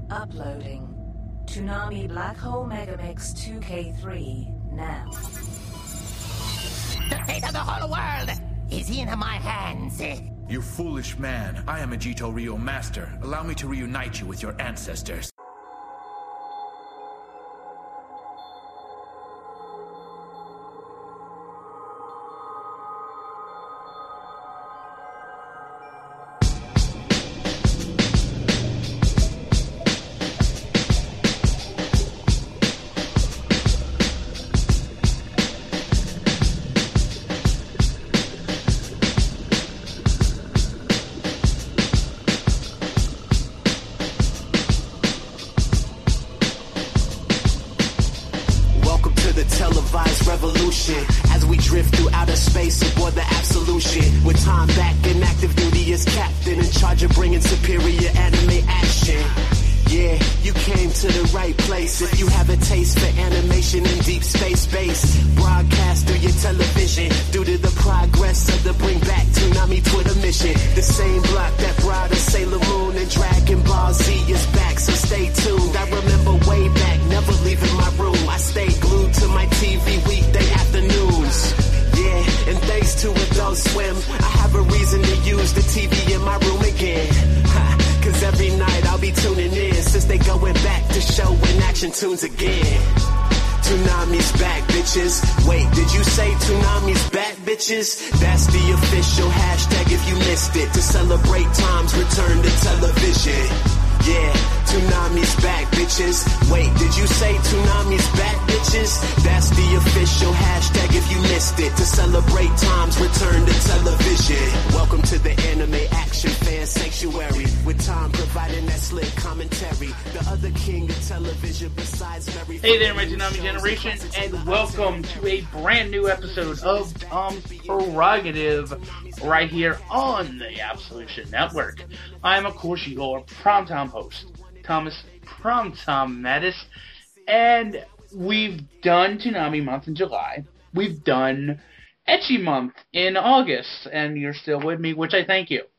Uploading. Toonami Black Hole Megamix 2K3 now. The fate of the whole world is in my hands. You foolish man. I am a Jito Ryo master. Allow me to reunite you with your ancestors. As we drift through outer space aboard the Absolution, with time back in active duty as captain, in charge of bringing superior anime action. Yeah, you came to the right place. If you have a taste for animation in deep space base, broadcast through your television, due to the progress of the Bring Back Toonami Twitter mission. The same block that brought us Sailor Moon and Dragon Ball Z is back, so stay tuned. I remember way back, never leaving my room. I stayed glued to my TV weekday afternoons. Yeah, and thanks to Adult Swim, I have a reason to use the TV in my room again. Cause every night I'll be tuning in, since they going back to show in action tunes again. Toonami's back, bitches. Wait, did you say Toonami's back, bitches? That's the official hashtag if you missed it. To celebrate time's return to television. Yeah, Toonami's back, bitches. Wait, did you say Toonami's back, bitches? That's the official hashtag if you missed it. To celebrate time's return to television. Welcome to the anime action fan sanctuary, with Tom providing that slick commentary. The other king of television besides Mary. Hey there, my Toonami generation, and welcome to a brand new episode of Tom's Prerogative right here on the Absolution Network. I'm, of course, your Primetime host, Thomas Primetime Mattis, and we've done Toonami Month in July. We've done Ecchi Month in August, and you're still with me, which I thank you.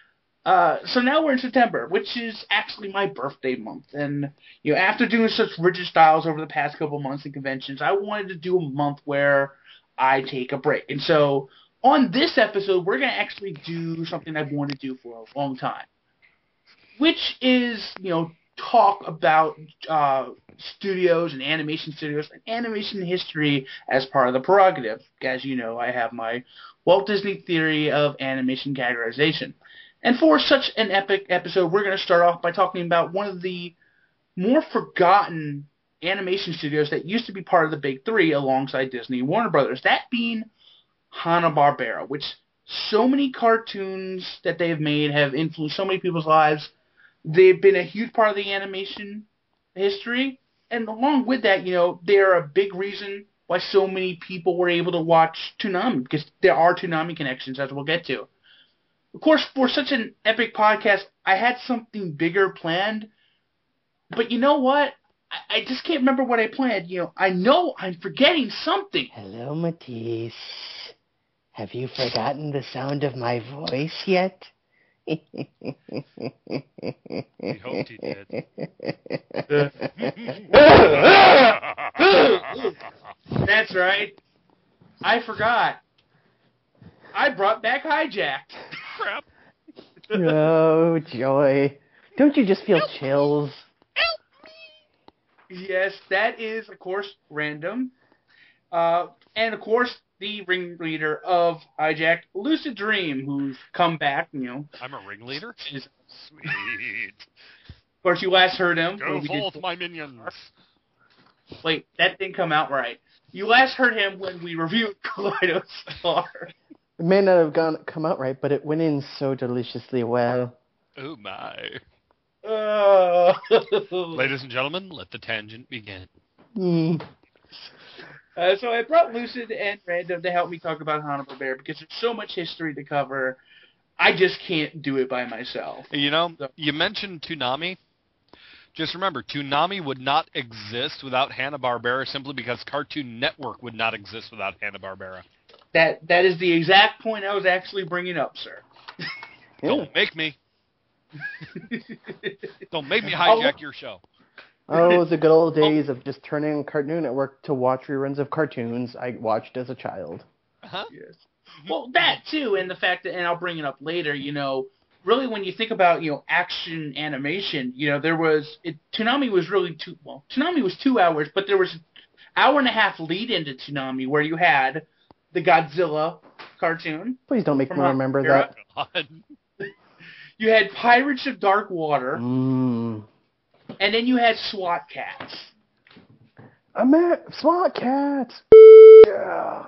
So now we're in September, which is actually my birthday month, and after doing such rigid styles over the past couple months in conventions, I wanted to do a month where I take a break. And so on this episode, we're going to actually do something I've wanted to do for a long time, which is, talk about studios and animation history as part of the prerogative. As you know, I have my Walt Disney theory of animation categorization. And for such an epic episode, we're going to start off by talking about one of the more forgotten animation studios that used to be part of the Big Three alongside Disney and Warner Brothers, that being Hanna-Barbera, which so many cartoons that they've made have influenced so many people's lives. They've been a huge part of the animation history, and along with that, they're a big reason why so many people were able to watch Toonami, because there are Toonami connections, as we'll get to. Of course, for such an epic podcast, I had something bigger planned, but you know what? I just can't remember what I planned. I know I'm forgetting something. Hello, Matisse. Have you forgotten the sound of my voice yet? We hoped he did. That's right. I forgot. I brought back Hijacked. Crap. Oh, joy. Don't you just feel chills? Yes, that is, of course, Random. And, of course, the ringleader of Hijacked, Lucid Dream, who's come back, I'm a ringleader? Sweet. Of course, you last heard him. Go forth, my minions. Wait, that didn't come out right. You last heard him when we reviewed Kaleido Star. It may not have come out right, but it went in so deliciously well. Oh, my. Oh. Ladies and gentlemen, let the tangent begin. So I brought Lucid and Random to help me talk about Hanna-Barbera because there's so much history to cover. I just can't do it by myself. You mentioned Toonami. Just remember, Toonami would not exist without Hanna-Barbera simply because Cartoon Network would not exist without Hanna-Barbera. That is the exact point I was actually bringing up, sir. Don't make me. Don't make me hijack your show. Oh, the good old days of just turning on Cartoon Network to watch reruns of cartoons I watched as a child. Uh-huh. Yes. Well, that too, and the fact that, and I'll bring it up later, really when you think about, action animation, Toonami was really Toonami was 2 hours, but there was an hour and a half lead into Toonami where you had the Godzilla cartoon. Please don't make me remember that. God. You had Pirates of Dark Water. Mm. And then you had SWAT Cats. SWAT Cats! Yeah!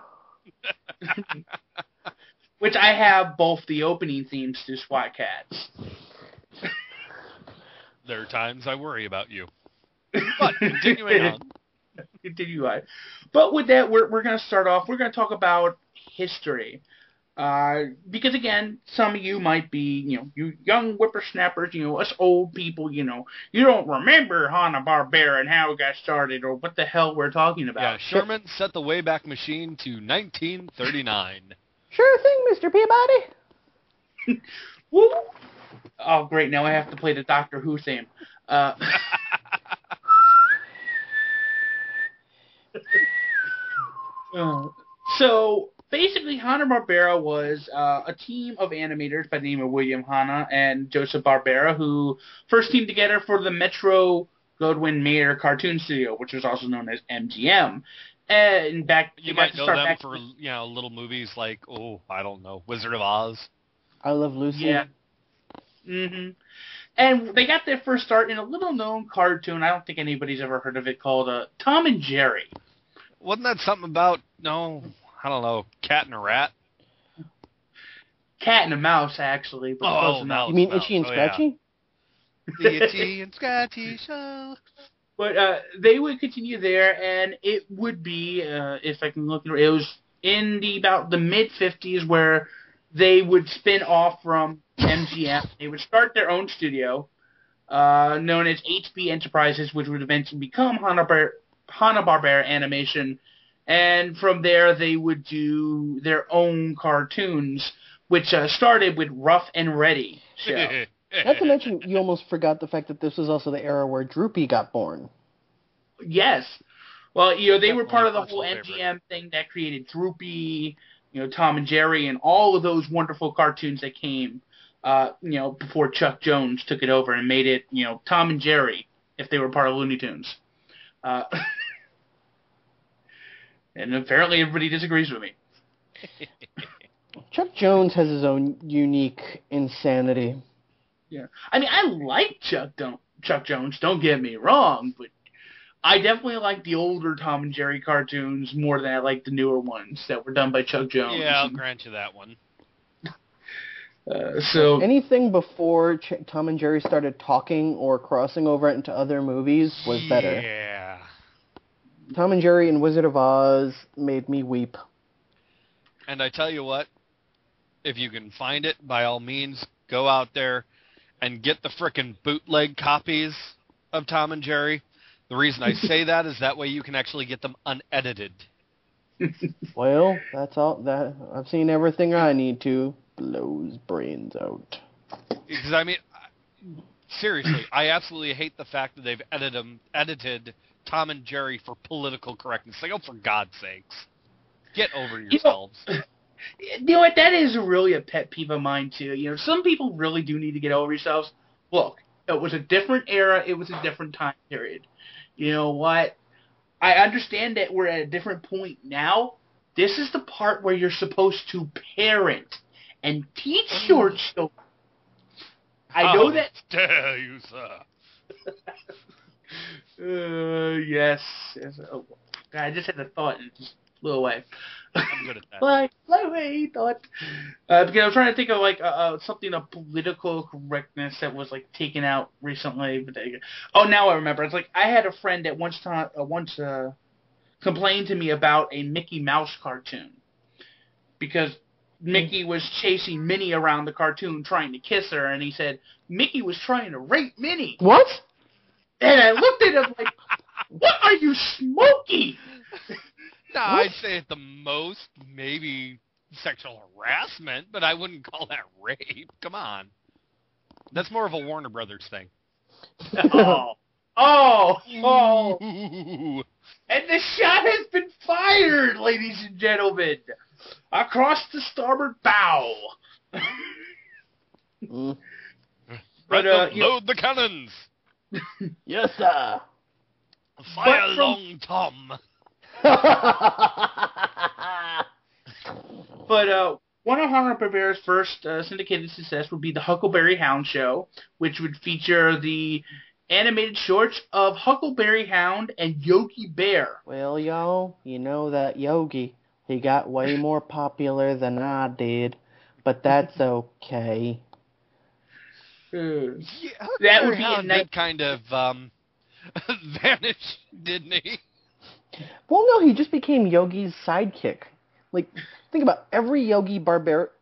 Which I have both the opening themes to SWAT Cats. There are times I worry about you. But continuing on. Continue on. But with that, we're going to start off. We're going to talk about history. Because again, some of you might be, you young whippersnappers, us old people, you don't remember Hanna-Barbera and how it got started or what the hell we're talking about. Yeah, Sherman set the Wayback Machine to 1939. Sure thing, Mr. Peabody. Woo! Oh, great. Now I have to play the Doctor Who theme. So basically, Hanna-Barbera was a team of animators by the name of William Hanna and Joseph Barbera who first teamed together for the Metro-Goldwyn-Mayer Cartoon Studio, which was also known as MGM. And you might know them for little movies like Wizard of Oz. I Love Lucy. Yeah. Mm-hmm. And they got their first start in a little-known cartoon. I don't think anybody's ever heard of it, called Tom and Jerry. Wasn't that something about cat and a rat? Cat and a mouse, actually. But close enough. You mean Itchy and Scratchy? Yeah. The Itchy and Scratchy Show. But they would continue there, and it would be, if I can look, it was in about the mid-50s where they would spin off from MGM. They would start their own studio, known as HB Enterprises, which would eventually become Hanna-Barbera Animation. And from there, they would do their own cartoons, which started with Rough and Ready show. Not to mention, you almost forgot the fact that this was also the era where Droopy got born. Yes. Well, they were part of the whole MGM thing that created Droopy, Tom and Jerry, and all of those wonderful cartoons that came, before Chuck Jones took it over and made it, Tom and Jerry, if they were part of Looney Tunes. And apparently everybody disagrees with me. Chuck Jones has his own unique insanity. Yeah, I mean, I like Chuck Jones, don't get me wrong, but I definitely like the older Tom and Jerry cartoons more than I like the newer ones that were done by Chuck Jones. Yeah, I'll grant you that one. So anything before Tom and Jerry started talking or crossing over into other movies was better. Yeah. Tom and Jerry and Wizard of Oz made me weep. And I tell you what, if you can find it, by all means, go out there and get the frickin' bootleg copies of Tom and Jerry. The reason I say that is that way you can actually get them unedited. Well, that's all. That I've seen everything I need to. Blows brains out. Because, I mean, seriously, I absolutely hate the fact that they've edited Tom and Jerry for political correctness. Like, oh, for God's sakes. Get over yourselves. You know what? That is really a pet peeve of mine, too. Some people really do need to get over yourselves. Look, it was a different era. It was a different time period. You know what? I understand that we're at a different point now. This is the part where you're supposed to parent and teach your children. I know that. Dare you, sir? Yes. Oh, God, I just had a thought and it just flew away. I'm good at that. Fly away, thought. Because I was trying to think of something of political correctness that was taken out recently. But now I remember. It's I had a friend that once complained to me about a Mickey Mouse cartoon because Mickey was chasing Minnie around the cartoon trying to kiss her, and he said Mickey was trying to rape Minnie. What? And I looked at him like, what are you smoking? No, I'd say at the most, maybe sexual harassment, but I wouldn't call that rape. Come on. That's more of a Warner Brothers thing. Oh! Ooh. And the shot has been fired, ladies and gentlemen, across the starboard bow. But Load the cannons. Yes, sir. Fire Long Tom. But one of Hanna-Barbera's first syndicated success would be the Huckleberry Hound show, which would feature the animated shorts of Huckleberry Hound and Yogi Bear. Well, y'all, you know that Yogi, he got way more popular than I did, but that's okay. Yeah, That would be Hound a did kind of vanish, didn't he? Well, no, he just became Yogi's sidekick. Like, think about every Yogi Bear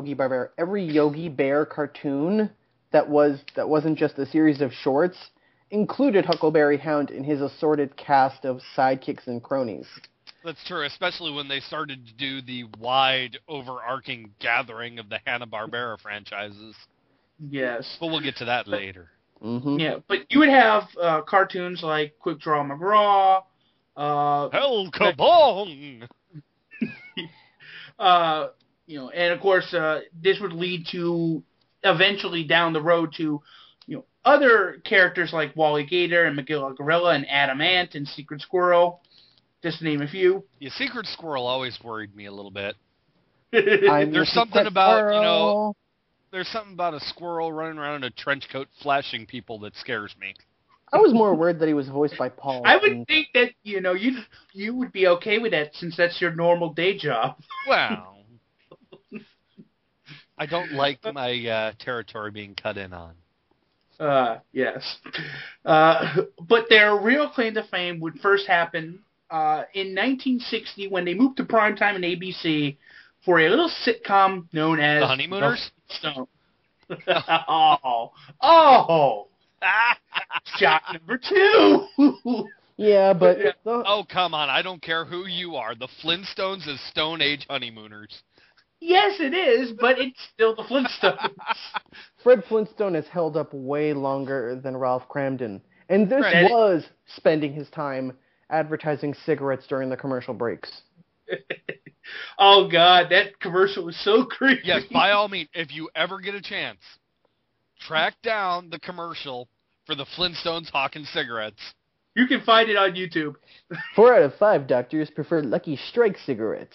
cartoon that wasn't just a series of shorts included Huckleberry Hound in his assorted cast of sidekicks and cronies. That's true, especially when they started to do the wide, overarching gathering of the Hanna-Barbera franchises. Yes. But we'll get to that later. Mm-hmm. Yeah, but you would have cartoons like Quick Draw McGraw. Hell kabong! And of course, this would lead to eventually down the road to, other characters like Wally Gator and Magilla Gorilla and Adam Ant and Secret Squirrel, just to name a few. Yeah, Secret Squirrel always worried me a little bit. I'm There's the something secret about, squirrel. there's something about a squirrel running around in a trench coat flashing people that scares me. I was more worried that he was voiced by Paul. I would think that, you would be okay with that since that's your normal day job. Wow. I don't like my territory being cut in on. Yes. But their real claim to fame would first happen in 1960 when they moved to primetime in ABC for a little sitcom known as... The Honeymooners? Oh! Shot number 2! Yeah, but... Oh, come on. I don't care who you are. The Flintstones is Stone Age Honeymooners. Yes, it is, but it's still the Flintstones. Fred Flintstone has held up way longer than Ralph Cramden. And this Right. was spending his time advertising cigarettes during the commercial breaks. Oh, God, that commercial was so creepy. Yes, by all means, if you ever get a chance, track down the commercial for the Flintstones hawking cigarettes. You can find it on YouTube. 4 out of 5 doctors prefer Lucky Strike cigarettes.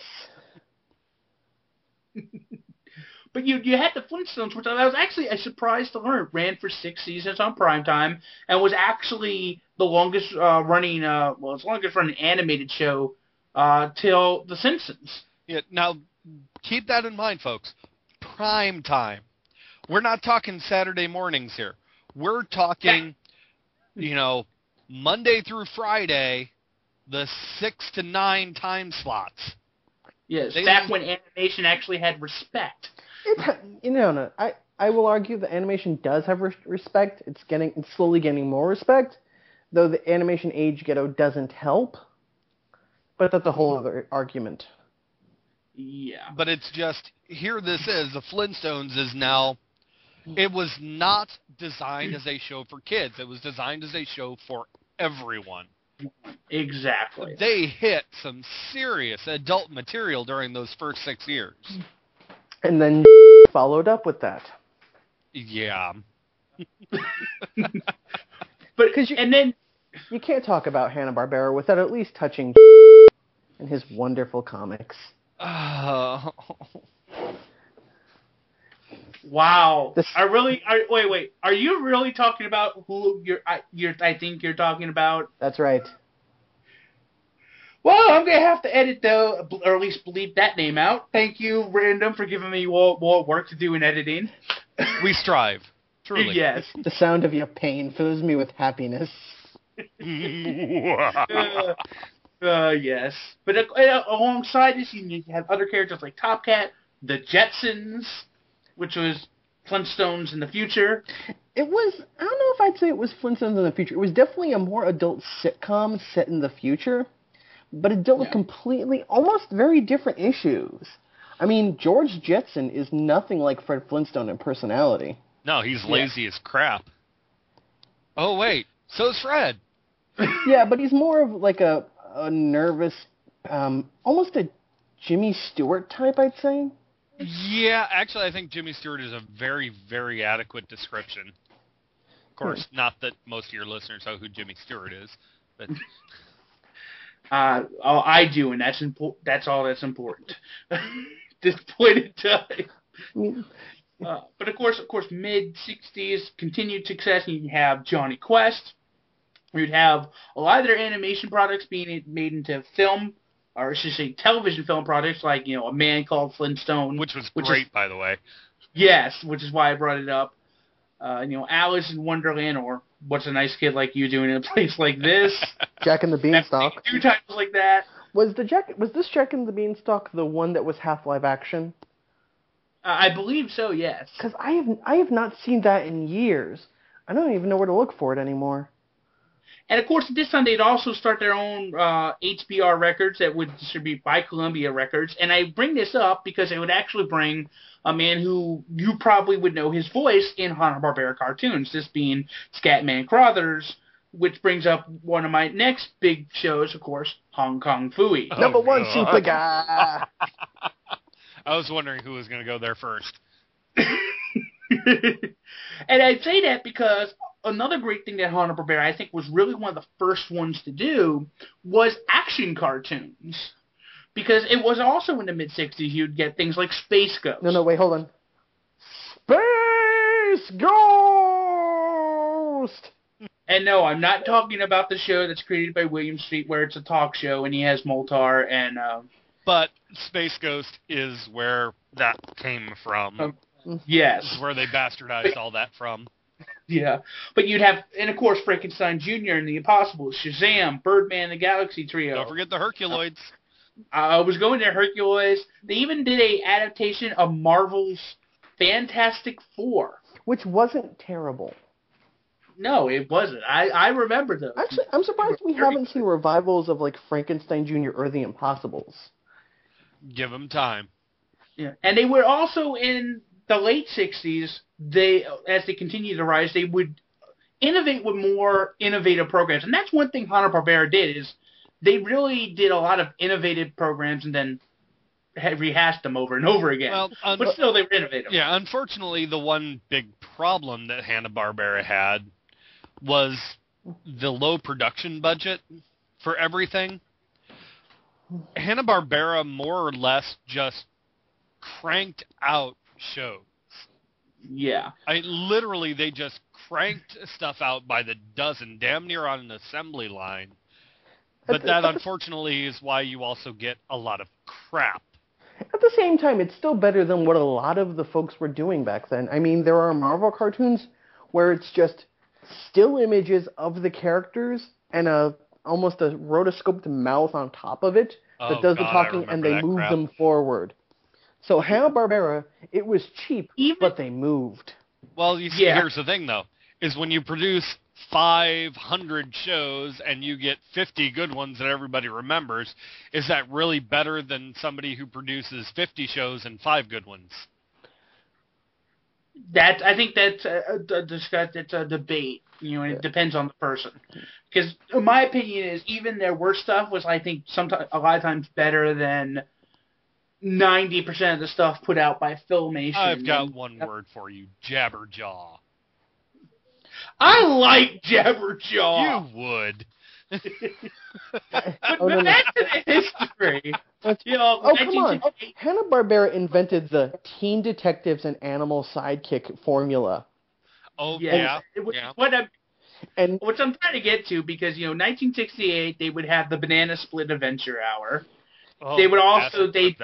But you had the Flintstones, which I was actually a surprise to learn. Ran for 6 seasons on primetime and was actually the longest running animated show till The Simpsons. Yeah, now, keep that in mind, folks. Prime time. We're not talking Saturday mornings here. We're talking, Monday through Friday, the 6 to 9 time slots. Yes, They back used- when animation actually had respect. I will argue that animation does have respect. It's slowly getting more respect, though the animation age ghetto doesn't help. But that's a whole other argument. Yeah. But it's just, here this is, the Flintstones is now, it was not designed as a show for kids. It was designed as a show for everyone. Exactly. They hit some serious adult material during those first 6 years. And then followed up with that. Yeah. But You can't talk about Hanna-Barbera without at least touching and his wonderful comics. Wow. Wait. Are you really talking about who I think you're talking about? That's right. Well, I'm going to have to edit, though, or at least bleep that name out. Thank you, Random, for giving me more work to do in editing. We strive. Truly. Yes. The sound of your pain fills me with happiness. Yes. But alongside this, you have other characters like Top Cat, the Jetsons, which was Flintstones in the future. It was, I don't know if I'd say it was Flintstones in the future. It was definitely a more adult sitcom set in the future, but it dealt with completely, almost very different issues. I mean, George Jetson is nothing like Fred Flintstone in personality. No, he's lazy as crap. Oh, wait. So's Fred. Yeah, but he's more of like a nervous, almost a Jimmy Stewart type, I'd say. Yeah, actually, I think Jimmy Stewart is a very, very adequate description. Of course, not that most of your listeners know who Jimmy Stewart is, but... I do, and that's all that's important. This point in time. But of course, mid-60s, continued success, and you have Johnny Quest. You'd have a lot of their animation products being made into film, or I should say television film products, like, A Man Called Flintstone. Which was great, by the way. Yes, which is why I brought it up. Alice in Wonderland, or What's a Nice Kid Like You Doing in a Place Like This. Jack and the Beanstalk. Two titles like that. Was this Jack and the Beanstalk the one that was half live action? I believe so, yes. Because I have not seen that in years. I don't even know where to look for it anymore. And of course, at this time, they'd also start their own HBR records that would distribute by Columbia Records. And I bring this up because it would actually bring a man who you probably would know his voice in Hanna-Barbera cartoons, this being Scatman Crothers, which brings up one of my next big shows, of course, Hong Kong Phooey. Oh, Number one super guy. I was wondering who was going to go there first. And I'd say that because another great thing that Hanna-Barbera, I think, was really one of the first ones to do was action cartoons. Because it was also in the mid-60s, you'd get things like Space Ghost. No, wait, hold on. Space Ghost! And no, I'm not talking about the show that's created by William Street, where it's a talk show and he has Moltar and... But Space Ghost is where that came from. Yes. This is where they bastardized all that from. Yeah. But you'd have, and of course, Frankenstein Jr. and the Impossibles, Shazam, Birdman, the Galaxy Trio. Don't forget the Herculoids. I was going to Hercules. They even did a adaptation of Marvel's Fantastic Four. Which wasn't terrible. No, it wasn't. I remember those. Actually, I'm surprised we haven't seen revivals of, like, Frankenstein Jr. or The Impossibles. Give them time. Yeah. And they were also in the late 60s, as they continued to rise, they would innovate with more innovative programs. And that's one thing Hanna-Barbera did, is they really did a lot of innovative programs and then rehashed them over and over again. Well, but still, they were innovative. Yeah, unfortunately, the one big problem that Hanna-Barbera had was the low production budget for everything. Hanna-Barbera more or less just cranked out shows. Yeah. Literally, they just cranked stuff out by the dozen, damn near on an assembly line. But that, unfortunately, is why you also get a lot of crap. At the same time, it's still better than what a lot of the folks were doing back then. I mean, there are Marvel cartoons where it's just still images of the characters and almost a rotoscoped mouth on top of it that does the talking, and they move them forward. So Hanna-Barbera, it was cheap, but they moved. Well, you see, here's the thing, though, is when you produce 500 shows and you get 50 good ones that everybody remembers, is that really better than somebody who produces 50 shows and 5 good ones? I think that's a debate. It depends on the person. Because my opinion is even their worst stuff was, I think, a lot of times better than 90% of the stuff put out by Filmation. I've got one word for you: Jabberjaw. I like Jabberjaw. You would. But back to the history. Come on. Hanna-Barbera invented the Teen Detectives and Animal Sidekick formula. Oh, yeah. What I'm trying to get to, because, 1968, they would have the Banana Split Adventure Hour. Oh, they would also, the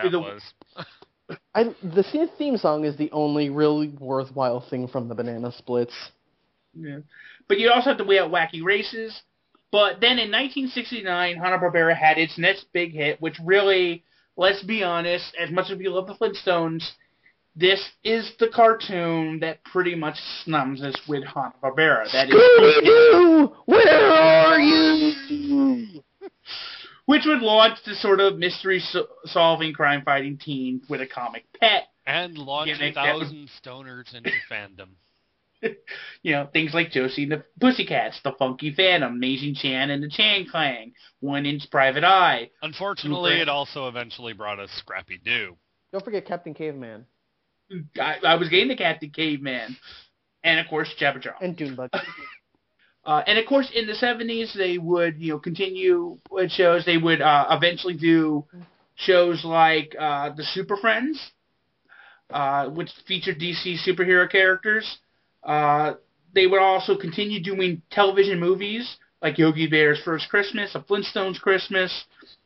theme song is the only really worthwhile thing from the Banana Splits. Yeah. But you also have to weigh out Wacky Races. But then in 1969, Hanna-Barbera had its next big hit, which really, let's be honest, as much as we love the Flintstones, this is the cartoon that pretty much snums us with Hanna-Barbera. That is Scooby-Doo! Where are you? Which would launch this sort of mystery-solving, crime-fighting teen with a comic pet. And launch 1,000 stoners into fandom. Things like Josie and the Pussycats, The Funky Phantom, Amazing Chan and the Chan Clan, 1 Inch Private Eye. Unfortunately, it also eventually brought us Scrappy Doo. Don't forget Captain Caveman. I was getting the Captain Caveman. And, of course, Jabberjaw. And Dunebug. And, of course, in the 70s, they would, continue with shows. They would eventually do shows like the Super Friends, which featured DC superhero characters. They would also continue doing television movies like Yogi Bear's First Christmas, A Flintstones Christmas,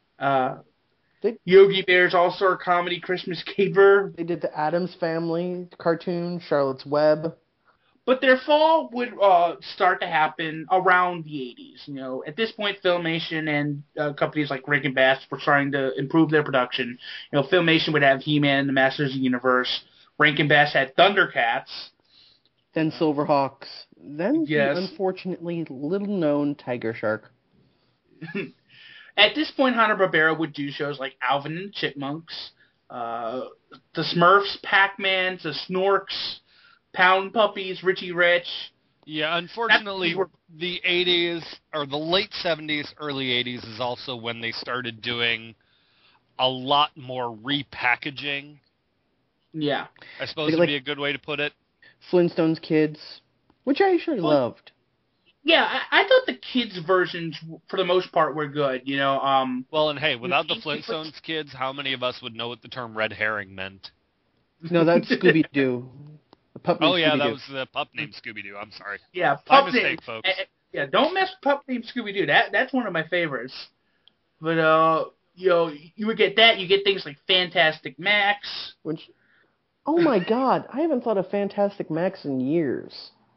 Yogi Bear's All-Star Comedy Christmas Caper. They did the Addams Family cartoon, Charlotte's Web. But their fall would start to happen around the 80s. At this point, Filmation and companies like Rankin Bass were starting to improve their production. Filmation would have He-Man and the Masters of the Universe. Rankin Bass had Thundercats. Then Silverhawks. Then yes. The unfortunately little-known Tiger Shark. At this point, Hanna-Barbera would do shows like Alvin and the Chipmunks, the Smurfs, Pac-Man, the Snorks, Pound Puppies, Richie Rich. Yeah, unfortunately, the 80s, or the late 70s, early 80s is also when they started doing a lot more repackaging. Yeah. I suppose would be a good way to put it. Flintstones Kids, which I actually loved. Yeah, I thought the kids' versions, for the most part, were good, Well, and hey, without the Flintstones Kids, how many of us would know what the term red herring meant? No, that's Scooby-Doo. Oh, yeah, that was the pup named Scooby-Doo. I'm sorry. Yeah, my mistake, folks. Yeah, don't mess with pup named Scooby-Doo. That's one of my favorites. But, you would get that. You get things like Fantastic Max. Which, oh my God, I haven't thought of Fantastic Max in years.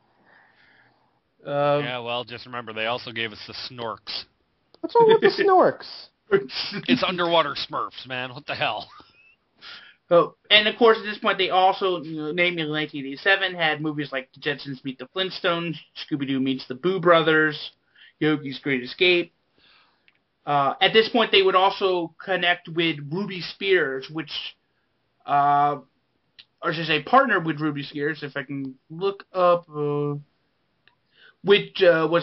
Yeah, well, just remember, they also gave us the Snorks. What's wrong with the Snorks? It's underwater Smurfs, man. What the hell? Oh, and of course, at this point, they also, namely in 1987, had movies like The Jetsons Meet the Flintstones, Scooby-Doo Meets the Boo Brothers, Yogi's Great Escape. At this point, they would also connect with Ruby Spears, which, or should I say, partner with Ruby Spears, if I can look up, which was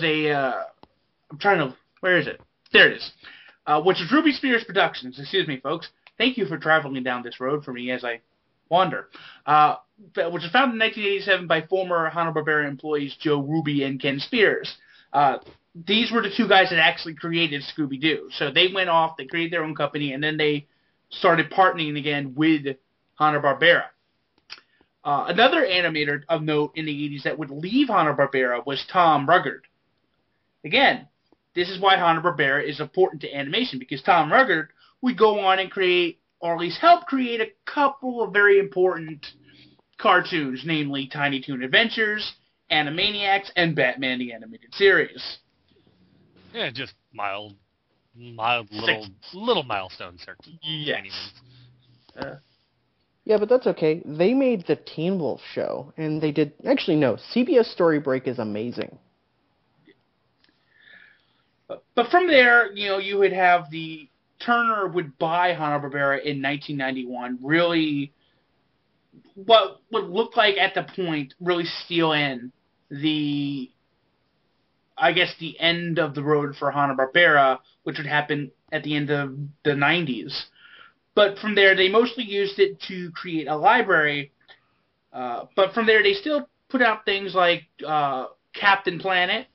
where is it? There it is. Which is Ruby Spears Productions. Excuse me, folks. Thank you for traveling down this road for me as I wander. Which was founded in 1987 by former Hanna-Barbera employees Joe Ruby and Ken Spears. These were the two guys that actually created Scooby-Doo. So they went off, they created their own company, and then they started partnering again with Hanna-Barbera. Another animator of note in the 80s that would leave Hanna-Barbera was Tom Ruggert. Again, this is why Hanna-Barbera is important to animation, because Tom Ruggert would go on and create, or at least help create, a couple of very important cartoons, namely Tiny Toon Adventures, Animaniacs, and Batman the Animated Series. Yeah, just mild little milestones there. Yes. Yeah, but that's okay. They made the Teen Wolf show, and they did... Actually, no. CBS Story Break is amazing. But from there, you would have the... Turner would buy Hanna-Barbera in 1991, really... What would look like, at the point, really steal in the... I guess the end of the road for Hanna-Barbera, which would happen at the end of the 90s. But from there, they mostly used it to create a library. But from there, they still put out things like Captain Planet,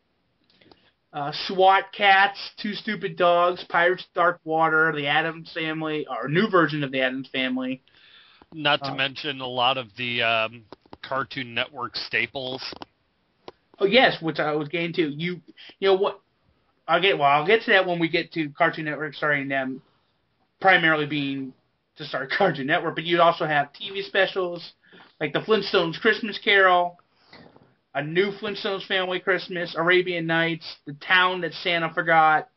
SWAT Cats, Two Stupid Dogs, Pirates of Dark Water, The Addams Family, or a new version of The Addams Family. Not to mention a lot of the Cartoon Network staples. Oh yes, which I was getting to. You know what? I'll get to that when we get to Cartoon Network, starting them primarily being to start Cartoon Network. But you'd also have TV specials like the Flintstones Christmas Carol, A New Flintstones Family Christmas, Arabian Nights, The Town That Santa Forgot.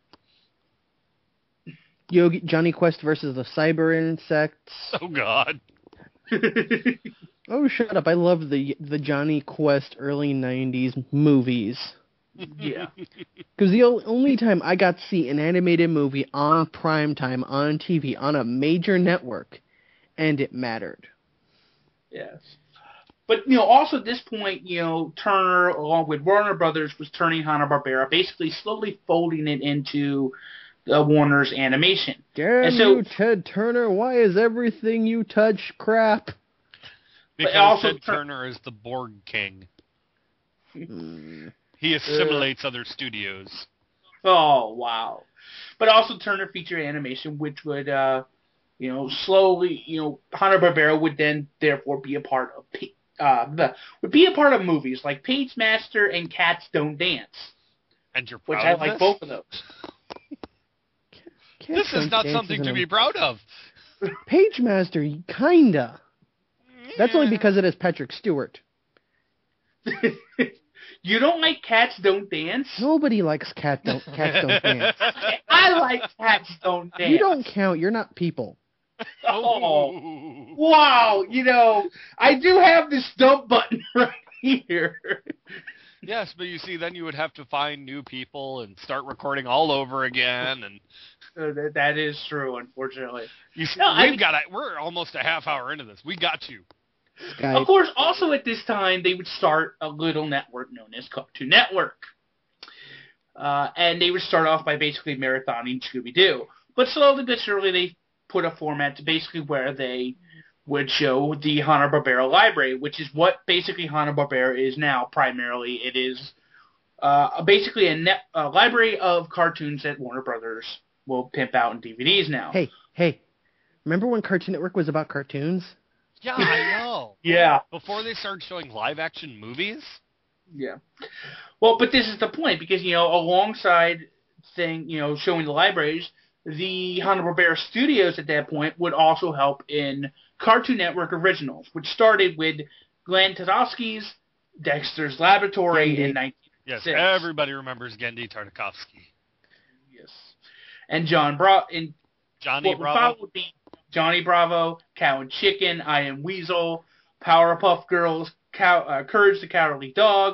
Johnny Quest versus the Cyber Insects. Oh God. Oh, shut up. I love the Johnny Quest early 90s movies. Yeah. Because the only time I got to see an animated movie on primetime, on TV, on a major network, and it mattered. Yes. But, also at this point, Turner, along with Warner Brothers, was turning Hanna-Barbera, basically slowly folding it into Warner's animation. Damn you, Ted Turner, why is everything you touch crap? Because Ted Turner is the Borg King. He assimilates other studios. Oh, wow. But also Turner feature animation, which would, slowly, Hanna-Barbera would then therefore be a part of movies like Page Master and Cats Don't Dance. And you're which proud I of like this? both of those. This is not something to be proud of. Page Master, kinda. That's only because it is Patrick Stewart. You don't like Cats Don't Dance? Nobody likes Cats Don't Dance. I like Cats Don't Dance. You don't count. You're not people. Oh, wow. I do have this dump button right here. Yes, but you see, then you would have to find new people and start recording all over again. And that is true, unfortunately. You see, No, we're almost a half hour into this. We got you. Of course, also at this time, they would start a little network known as Cartoon Network. And they would start off by basically marathoning Scooby-Doo. But slowly but surely, they put a format to basically where they would show the Hanna-Barbera library, which is what basically Hanna-Barbera is now, primarily. It is basically a library of cartoons that Warner Brothers will pimp out in DVDs now. Hey. Remember when Cartoon Network was about cartoons? Yeah, I know. Yeah. Before they started showing live-action movies? Yeah. Well, but this is the point, because, alongside showing the libraries, the Hanna-Barbera Studios at that point would also help in Cartoon Network originals, which started with Glenn Tartakovsky's Dexter's Laboratory in 1996. Yes, everybody remembers Gendy Tartakovsky. Yes. And Johnny Bravo. Bravo would be Johnny Bravo, Cow and Chicken, I Am Weasel, Powerpuff Girls, Courage the Cowardly Dog.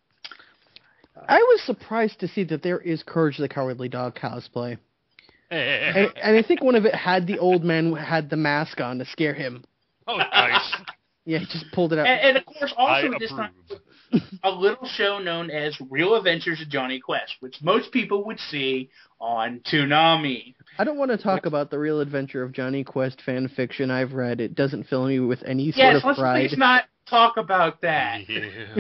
I was surprised to see that there is Courage the Cowardly Dog cosplay. and I think one of it had the old man who had the mask on to scare him. Oh, nice. Yeah, he just pulled it out. And of course, also at this time, a little show known as Real Adventures of Johnny Quest, which most people would see on Toonami. I don't want to talk about the Real Adventure of Johnny Quest fan fiction I've read. It doesn't fill me with any sort of pride. Yes, let's please not talk about that. Yeah.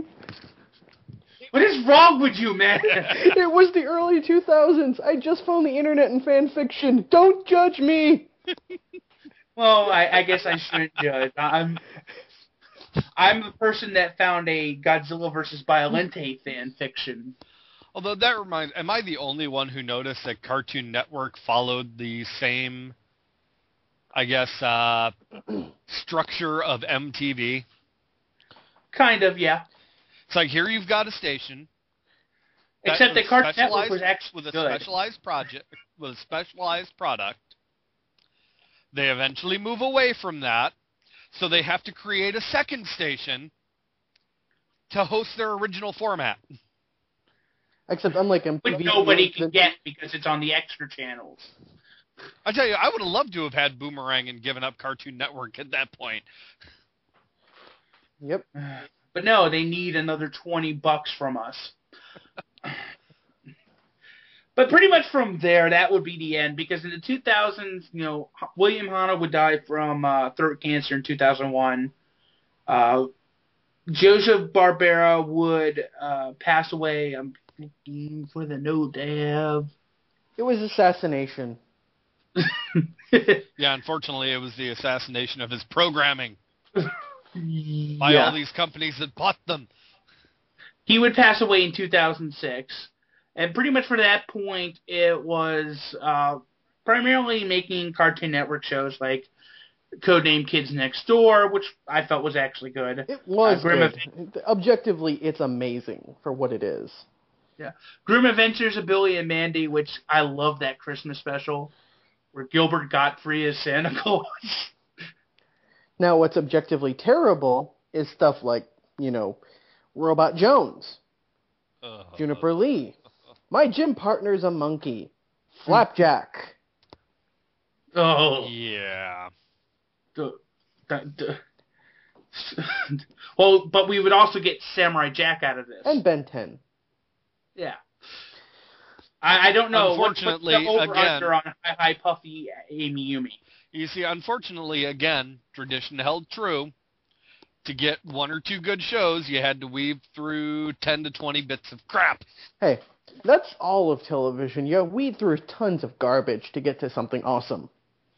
What is wrong with you, man? It was the early 2000s. I just found the internet and fan fiction. Don't judge me. Well, I guess I shouldn't judge. I'm the person that found a Godzilla vs. Biollante fan fiction. Although that reminds, am I the only one who noticed that Cartoon Network followed the same, I guess, structure of MTV? Kind of, yeah. It's like here you've got a station, except that Cartoon Network was actually with a good. specialized project with a specialized product. They eventually move away from that, so they have to create a second station to host their original format. Except unlike MTV, which nobody can get because it's on the extra channels. I tell you, I would have loved to have had Boomerang and given up Cartoon Network at that point. Yep. But no, they need another $20 from us. But pretty much from there, that would be the end, because in the 2000s, William Hanna would die from throat cancer in 2001. Joseph Barbera would pass away. I'm looking for the note I have. It was assassination. Yeah, unfortunately, it was the assassination of his programming by all these companies that bought them. He would pass away in 2006. And pretty much for that point, it was primarily making Cartoon Network shows like Codename Kids Next Door, which I felt was actually good. It was good. Objectively, it's amazing for what it is. Yeah. Grim Adventures of Billy and Mandy, which I love that Christmas special, where Gilbert Gottfried is Santa Claus. Now, what's objectively terrible is stuff like, Robot Jones, Juniper Lee, My Gym Partner's a Monkey, Flapjack. Oh. Yeah. Well, but we would also get Samurai Jack out of this. And Ben 10. Yeah. I don't know. Unfortunately, what's the again, over-under on Hi Puffy Amy Yumi? You see, unfortunately, again, tradition held true. To get one or two good shows, you had to weave through 10 to 20 bits of crap. Hey, that's all of television. You weed through tons of garbage to get to something awesome.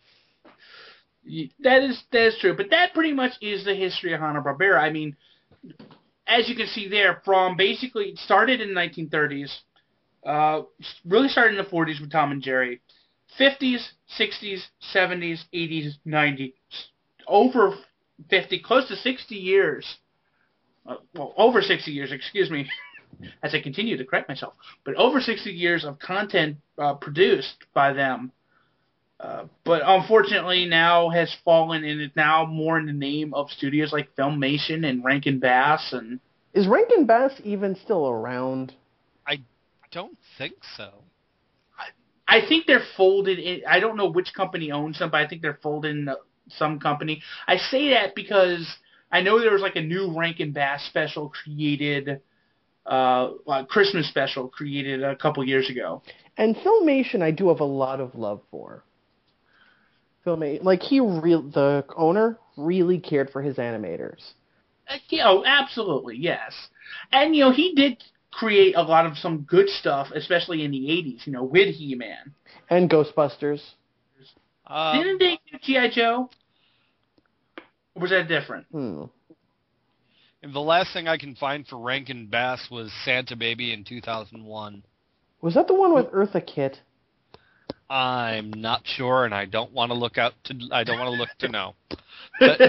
That is true, but that pretty much is the history of Hanna-Barbera. I mean, as you can see there, from basically it started in the 1930s, really started in the 40s with Tom and Jerry, 50s, 60s, 70s, 80s, 90s, over 50, close to 60 years. Well, over 60 years, excuse me, as I continue to correct myself, but over 60 years of content produced by them. But unfortunately now has fallen and is now more in the name of studios like Filmation and Rankin Bass. And is Rankin Bass even still around? I don't think so. I think they're folded in. I don't know which company owns them, but I think they're folded in some company. I say that because I know there was like a new Rankin Bass special created, Christmas special created a couple years ago. And Filmation I do have a lot of love for. Filmation, like the owner really cared for his animators. Absolutely, yes. And, he did create a lot of some good stuff, especially in the 80s, with He-Man. And Ghostbusters. Didn't they do G.I. Joe? Or was that different? And the last thing I can find for Rankin Bass was Santa Baby in 2001. Was that the one with Eartha Kitt? I'm not sure, and I don't want to look to know. But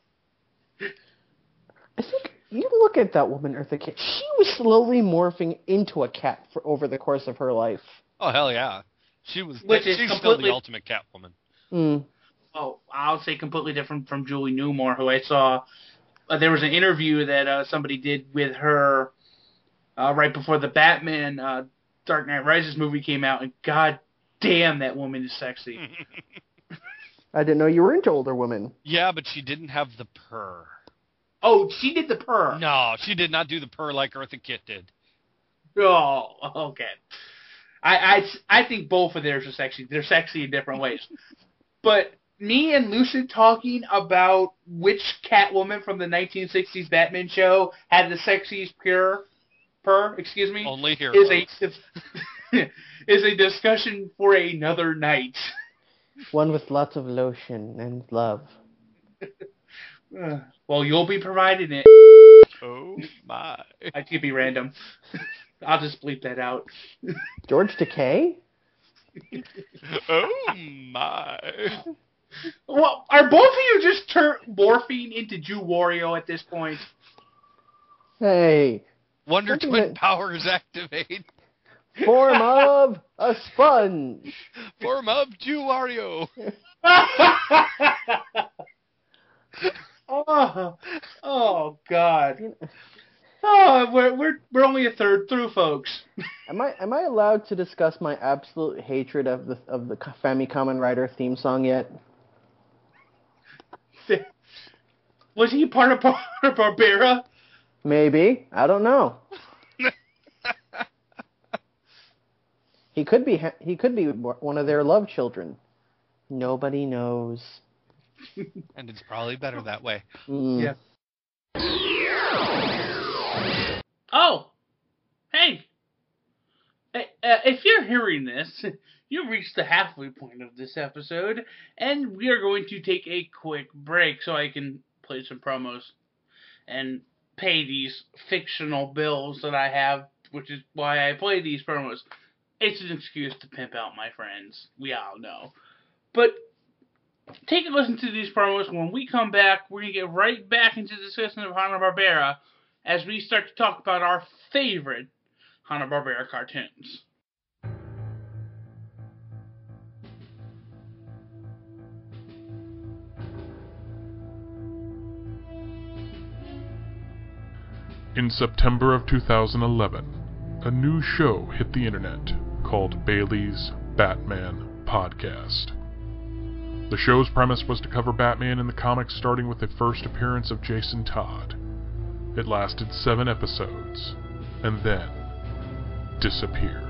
I think you look at that woman, Eartha Kitt. She was slowly morphing into a cat over the course of her life. Oh hell yeah, she's still the ultimate Catwoman. Oh, I'll say completely different from Julie Newmar, who I saw. There was an interview that somebody did with her right before the Batman Dark Knight Rises movie came out, and God damn, that woman is sexy. I didn't know you were into older women. Yeah, but she didn't have the purr. Oh, she did the purr. No, she did not do the purr like Eartha Kitt did. Oh, okay. I think both of theirs are sexy. They're sexy in different ways. But me and Lucid talking about which Catwoman from the 1960s Batman show had the sexiest purr, Only here. Is a discussion for another night. One with lots of lotion and love. Well, you'll be providing it. Oh my! I could be random. I'll just bleep that out. George Takei? Oh my! Well, are both of you just morphing into Jew Wario at this point? Hey. Wonder Twin powers activate. Form of a sponge. Form of Jew Wario. Oh God. Oh, we're only a third through, folks. Am I allowed to discuss my absolute hatred of the Family Kamen Rider theme song yet? Was he part of Barbera? Maybe. I don't know. He could be one of their love children. Nobody knows. And it's probably better that way. Yeah. Oh, hey. If you're hearing this, you've reached the halfway point of this episode, and we are going to take a quick break so I can play some promos and pay these fictional bills that I have, which is why I play these promos. It's an excuse to pimp out my friends. We all know. But take a listen to these promos. When we come back, we're going to get right back into the discussion of Hanna-Barbera as we start to talk about our favorite Hanna-Barbera cartoons. In September of 2011, a new show hit the internet called Bailey's Batman Podcast. The show's premise was to cover Batman in the comics starting with the first appearance of Jason Todd. It lasted 7 episodes, and then disappeared.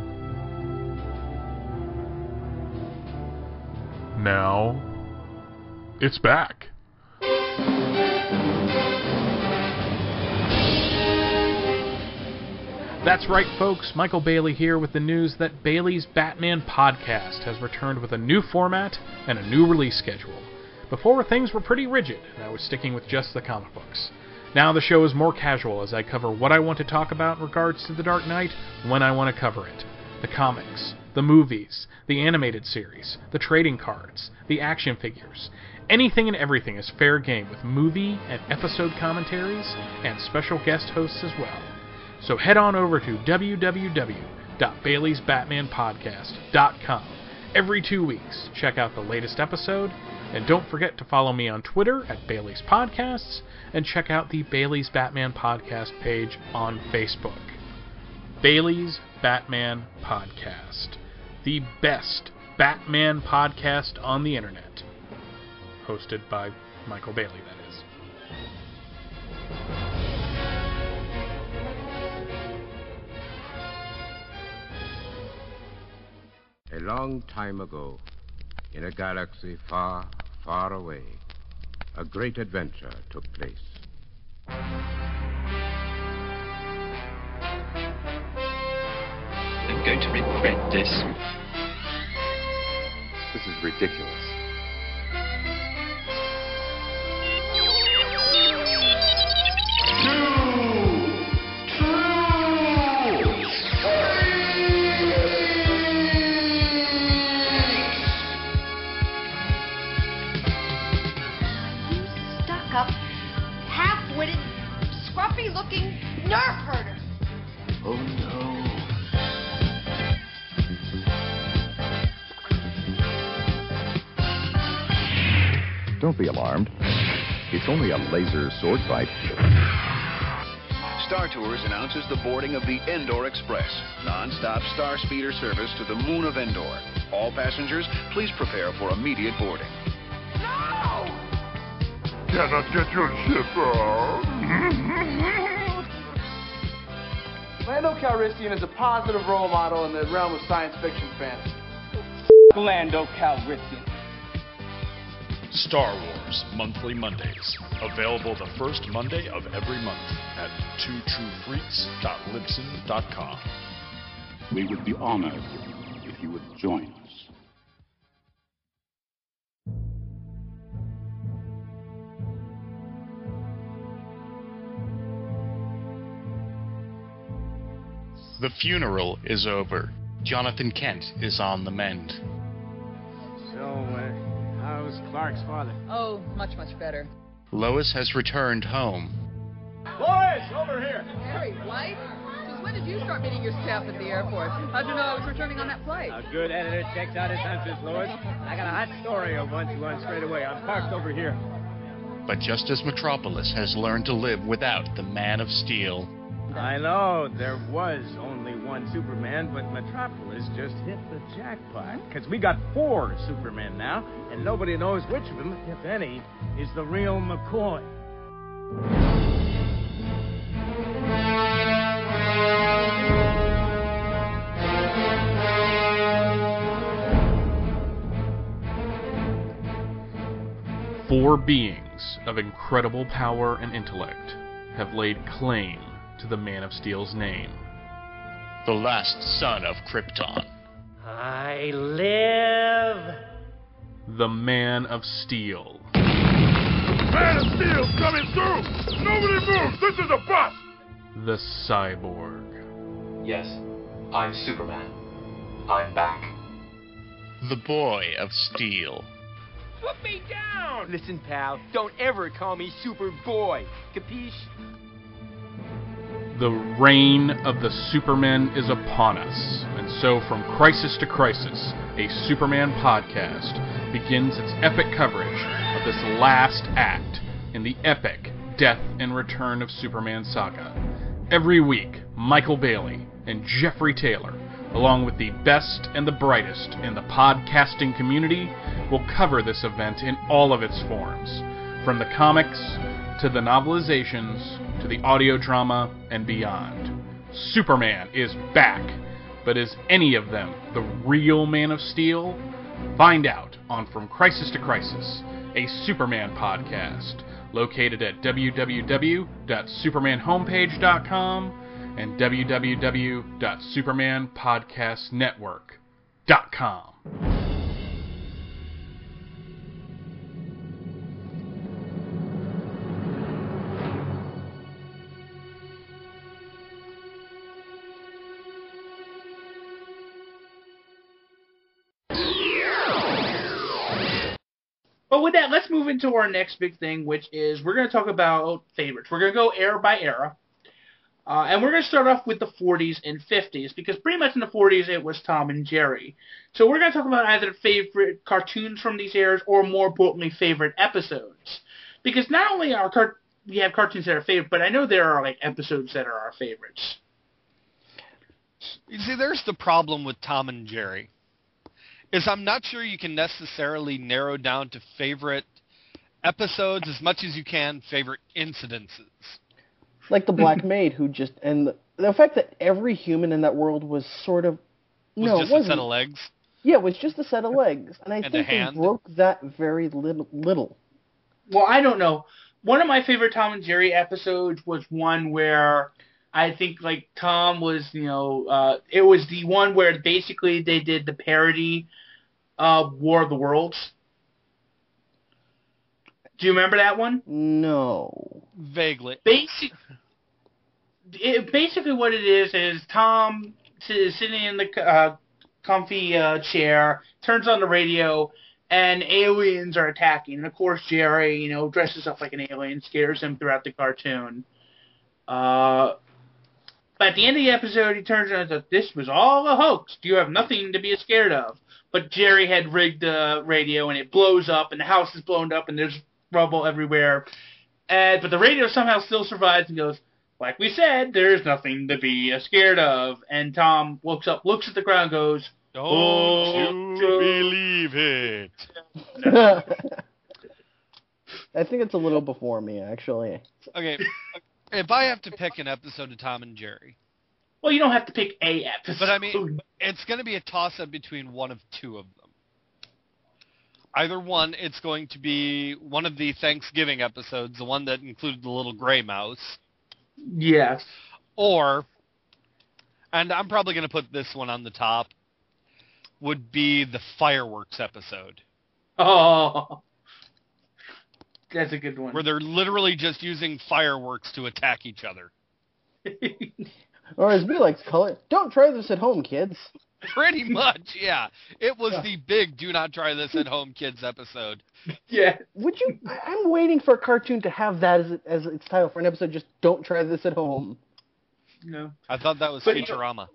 Now, it's back. That's right, folks. Michael Bailey here with the news that Bailey's Batman Podcast has returned with a new format and a new release schedule. Before, things were pretty rigid, and I was sticking with just the comic books. Now the show is more casual as I cover what I want to talk about in regards to The Dark Knight when I want to cover it. The comics, the movies, the animated series, the trading cards, the action figures. Anything and everything is fair game with movie and episode commentaries and special guest hosts as well. So head on over to www.baileysbatmanpodcast.com every 2 weeks. Check out the latest episode, and don't forget to follow me on Twitter at Bailey's Podcasts, and check out the Bailey's Batman Podcast page on Facebook. Bailey's Batman Podcast, the best Batman podcast on the internet. Hosted by Michael Bailey, that is. A long time ago, in a galaxy far, far away, a great adventure took place. I'm going to regret this. This is ridiculous. Half-witted, scruffy-looking nerf herder. Oh no. Don't be alarmed. It's only a laser sword fight. Star Tours announces the boarding of the Endor Express, non-stop star speeder service to the moon of Endor. All passengers, please prepare for immediate boarding. Cannot get your ship out. Lando Calrissian is a positive role model in the realm of science fiction fans. Lando Calrissian. Star Wars Monthly Mondays. Available the first Monday of every month at twotruefreaks.libsyn.com. We would be honored if you would join us. The funeral is over. Jonathan Kent is on the mend. So, how's Clark's father? Oh, much, much better. Lois has returned home. Lois, over here! Harry, White? Since when did you start meeting your staff at the airport? How'd you know I was returning on that flight? A good editor checks out his answers, Lois. I got a hot story I want you on straight away. I'm parked over here. But just as Metropolis has learned to live without the Man of Steel. I know, there was only one Superman, but Metropolis just hit the jackpot. Because we got 4 Supermen now, and nobody knows which of them, if any, is the real McCoy. Four beings of incredible power and intellect have laid claim to the Man of Steel's name. The last son of Krypton. I live. The Man of Steel. Man of Steel coming through! Nobody moves! This is a bust! The Cyborg. Yes, I'm Superman. I'm back. The Boy of Steel. Put me down! Listen, pal, don't ever call me Superboy. Capiche? The reign of the Supermen is upon us, and so from crisis to crisis, a Superman podcast begins its epic coverage of this last act in the epic death and return of Superman saga. Every week, Michael Bailey and Jeffrey Taylor along with the best and the brightest in the podcasting community, will cover this event in all of its forms, from the comics to the novelizations to the audio drama and beyond. Superman is back, but is any of them the real Man of Steel? Find out on From Crisis to Crisis, a Superman podcast, located at www.supermanhomepage.com and www.supermanpodcastnetwork.com. But with that, let's move into our next big thing, which is we're going to talk about favorites. We're going to go era by era. And we're going to start off with the 40s and 50s, because pretty much in the 40s it was Tom and Jerry. So we're going to talk about either favorite cartoons from these eras or, more importantly, favorite episodes. Because not only we have cartoons that are favorite, but I know there are like episodes that are our favorites. You see, there's the problem with Tom and Jerry. Is I'm not sure you can necessarily narrow down to favorite episodes as much as you can favorite incidences. Like the Black Maid, and the fact that every human in that world was sort of... Was just a set of legs? Yeah, it was just a set of legs. And I think they broke that very little. Well, I don't know. One of my favorite Tom and Jerry episodes was one where I think, like, Tom was, it was the one where basically they did the parody of War of the Worlds. Do you remember that one? No. Vaguely. Basically what it is Tom is sitting in the comfy chair, turns on the radio, and aliens are attacking. And of course Jerry, dresses up like an alien, scares him throughout the cartoon. But at the end of the episode, he turns around and says, "This was all a hoax. You have nothing to be scared of." But Jerry had rigged the radio, and it blows up, and the house is blown up, and there's rubble everywhere. But the radio somehow still survives and goes, "Like we said, there's nothing to be scared of." And Tom looks up, looks at the ground, goes, "Don't you believe it?" I think it's a little before me, actually. Okay. If I have to pick an episode of Tom and Jerry... Well, you don't have to pick a episode. But I mean, it's going to be a toss-up between one of two of them. Either one, it's going to be one of the Thanksgiving episodes, the one that included the little gray mouse. Yes. Or, and I'm probably going to put this one on the top, would be the fireworks episode. Oh, that's a good one. Where they're literally just using fireworks to attack each other. Or as we like to call it, don't try this at home, kids. Pretty much, yeah. It was the big "Do Not Try This at Home, Kids" episode. Yeah. Would you? I'm waiting for a cartoon to have that as its title for an episode. Just don't try this at home. No. I thought that was Futurama.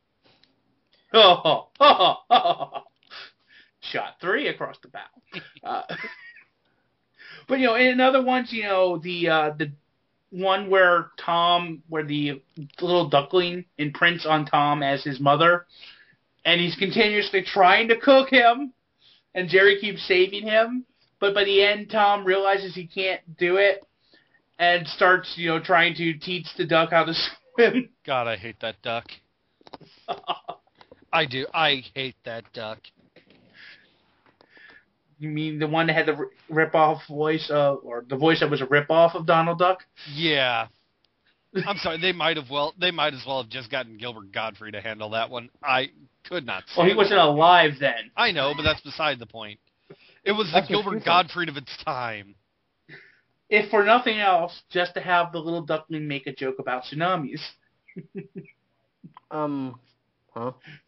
Shot 3 across the bow. But in other ones, the one where the little duckling imprints on Tom as his mother, and he's continuously trying to cook him, and Jerry keeps saving him, but by the end, Tom realizes he can't do it, and starts, trying to teach the duck how to swim. God, I hate that duck. I do. I hate that duck. You mean the one that had the rip-off voice, or the voice that was a rip-off of Donald Duck? Yeah. I'm sorry, they might as well have just gotten Gilbert Gottfried to handle that one. I could not say. Well, he wasn't alive then. I know, but that's beside the point. It was the Gilbert Gottfried of its time. If for nothing else, just to have the little duckling make a joke about tsunamis. Huh?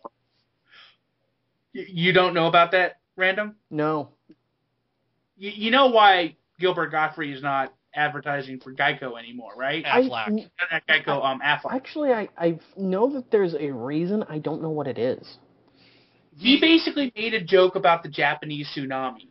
You don't know about that, Random? No. You know why Gilbert Gottfried is not advertising for Geico anymore, right? Aflac. Not Geico, Aflac. Actually, I know that there's a reason. I don't know what it is. He basically made a joke about the Japanese tsunami.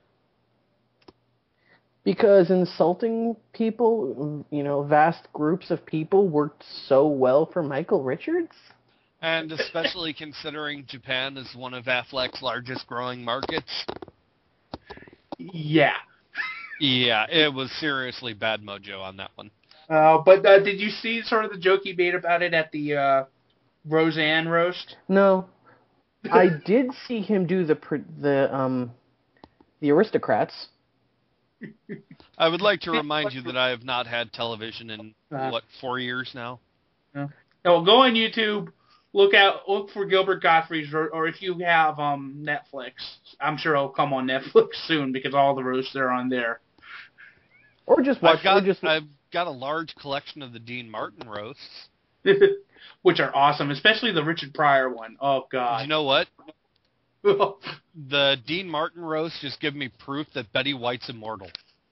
Because insulting people, vast groups of people worked so well for Michael Richards? And especially considering Japan is one of Affleck's largest growing markets. Yeah. Yeah, it was seriously bad mojo on that one. But did you see sort of the joke he made about it at the Roseanne roast? No. I did see him do the Aristocrats. I would like to remind you that I have not had television in, 4 years now? No, go on YouTube, look for Gilbert Gottfried's, or if you have Netflix, I'm sure it'll come on Netflix soon because all the roasts are on there. Or just watch. I've got a large collection of the Dean Martin roasts. Which are awesome, especially the Richard Pryor one. Oh, God. You know what? The Dean Martin roast just give me proof that Betty White's immortal.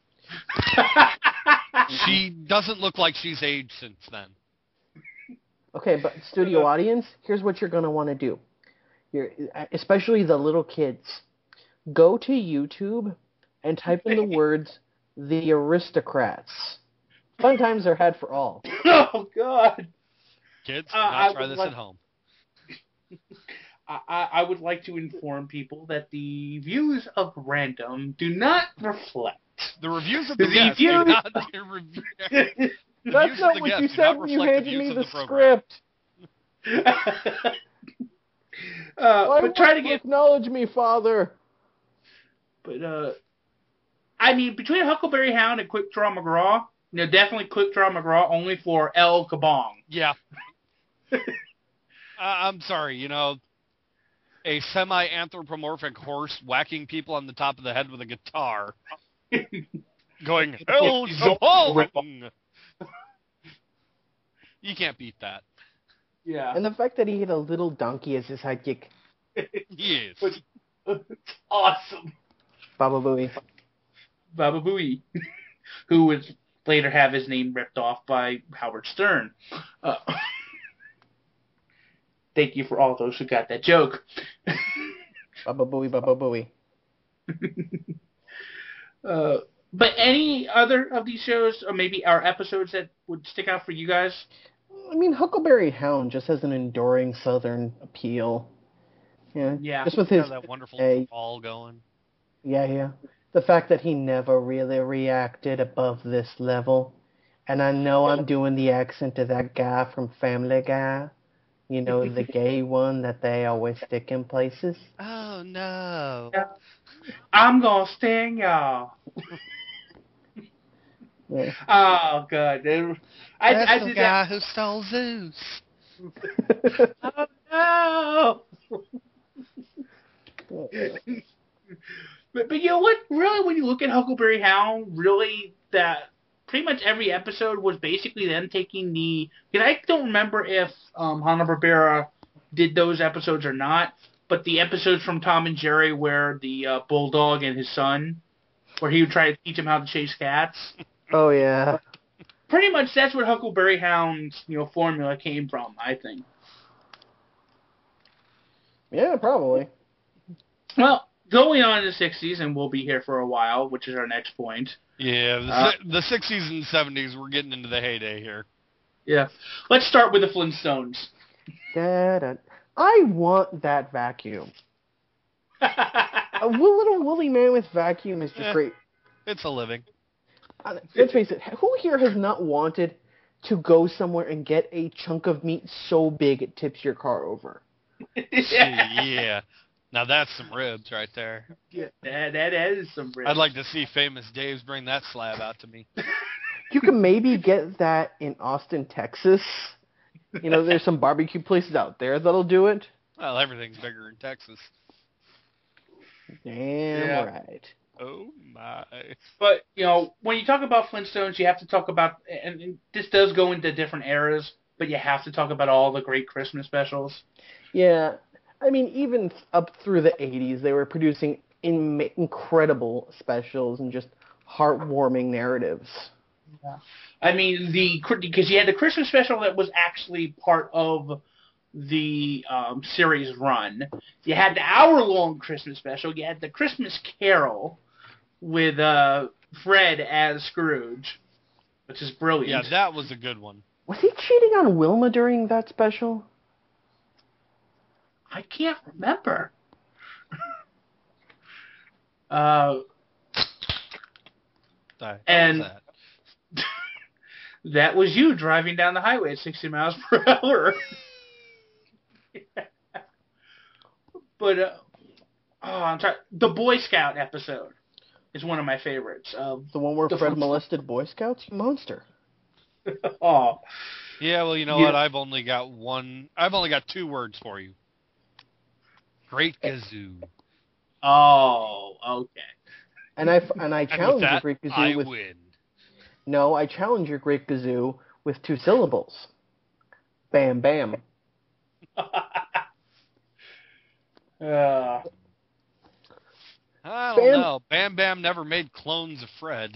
She doesn't look like she's aged since then. Okay, but studio audience, here's what you're going to want to do. Especially the little kids. Go to YouTube and type in the words, The Aristocrats. Fun times are had for all. Oh, God. Kids, not try this at home. I would like to inform people that the views of Random do not reflect. The reviews of the guests do not That's not what you said when you handed me the script. But try to acknowledge me, Father. But I mean, between Huckleberry Hound and Quick Draw McGraw, definitely Quick Draw McGraw only for El Kabong. Yeah. I'm sorry, a semi-anthropomorphic horse whacking people on the top of the head with a guitar. Going, El Kabong! You can't beat that. Yeah. And the fact that he had a little donkey as his sidekick. Yes. Awesome. Baba Booey. Baba Booey. Who would later have his name ripped off by Howard Stern. Thank you for all those who got that joke. Baba Booey, Baba Booey. But any other of these shows, or maybe our episodes that would stick out for you guys? I mean, Huckleberry Hound just has an enduring Southern appeal. Yeah. Just with his that wonderful fall going. Yeah. The fact that he never really reacted above this level. And I know I'm doing the accent of that guy from Family Guy. The gay one that they always stick in places. Oh, no. I'm gonna sting y'all. Yeah. Oh, God. That's the guy who stole Zeus. Oh, no. But you know what? Really, when you look at Huckleberry Hound, really, that pretty much every episode was basically them taking the... Because I don't remember if Hanna-Barbera did those episodes or not, but the episodes from Tom and Jerry where the bulldog and his son, where he would try to teach him how to chase cats. Oh, yeah. Pretty much that's where Huckleberry Hound's formula came from, I think. Yeah, probably. Well, going on in the 60s, and we'll be here for a while, which is our next point. Yeah, the 60s and 70s, we're getting into the heyday here. Yeah. Let's start with the Flintstones. I want that vacuum. A little woolly man with vacuum is just great. It's a living. Let's face it, who here has not wanted to go somewhere and get a chunk of meat so big it tips your car over? Yeah. Now that's some ribs right there. Yeah, that is some ribs. I'd like to see Famous Dave's bring that slab out to me. You can maybe get that in Austin, Texas. There's some barbecue places out there that'll do it. Well, everything's bigger in Texas. Damn right. Oh, my. But, when you talk about Flintstones, you have to talk about, and this does go into different eras, but you have to talk about all the great Christmas specials. Yeah. I mean, even up through the 80s, they were producing incredible specials and just heartwarming narratives. Yeah. I mean, because you had the Christmas special that was actually part of the series run. You had the hour-long Christmas special. You had the Christmas Carol with Fred as Scrooge, which is brilliant. Yeah, that was a good one. Was he cheating on Wilma during that special? I can't remember. And that was you driving down the highway at 60 miles per hour. But, I'm sorry. The Boy Scout episode is one of my favorites. The one where Fred molested Boy Scouts? You monster. Oh. Yeah, well, you know what? I've only got 2 words for you. Great Gazoo. Oh, okay. And I challenge your Great Gazoo I with... win. No, I challenge your Great Gazoo with 2 syllables. Bam, bam. I don't know. Bam Bam never made clones of Fred.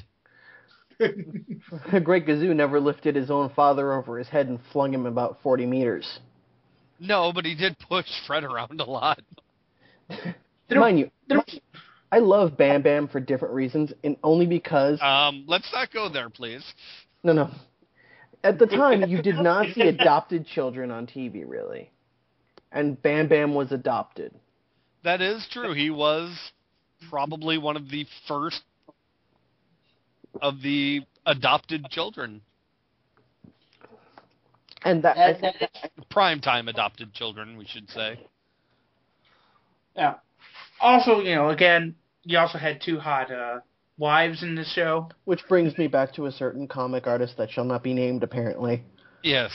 Great Gazoo never lifted his own father over his head and flung him about 40 meters. No, but he did push Fred around a lot. Mind you, I love Bam Bam for different reasons, and only because... let's not go there, please. No. At the time, you did not see adopted children on TV, really. And Bam Bam was adopted. That is true. He was probably one of the first of the adopted children. And that primetime adopted children, we should say. Yeah. Also, again, you also had 2 hot wives in this show. Which brings me back to a certain comic artist that shall not be named, apparently. Yes.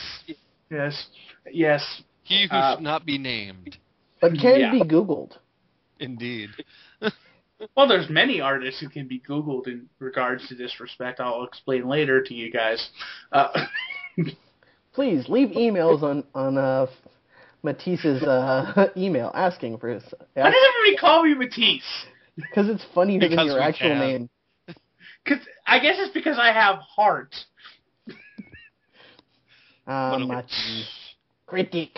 He who should not be named. But can be Googled. Indeed. Well, there's many artists who can be Googled in regards to disrespect. I'll explain later to you guys. Please, leave emails on Matisse's email asking for his... Why does everybody call me Matisse? Because it's funnier than your actual name. I guess it's because I have heart. Matisse. Critic.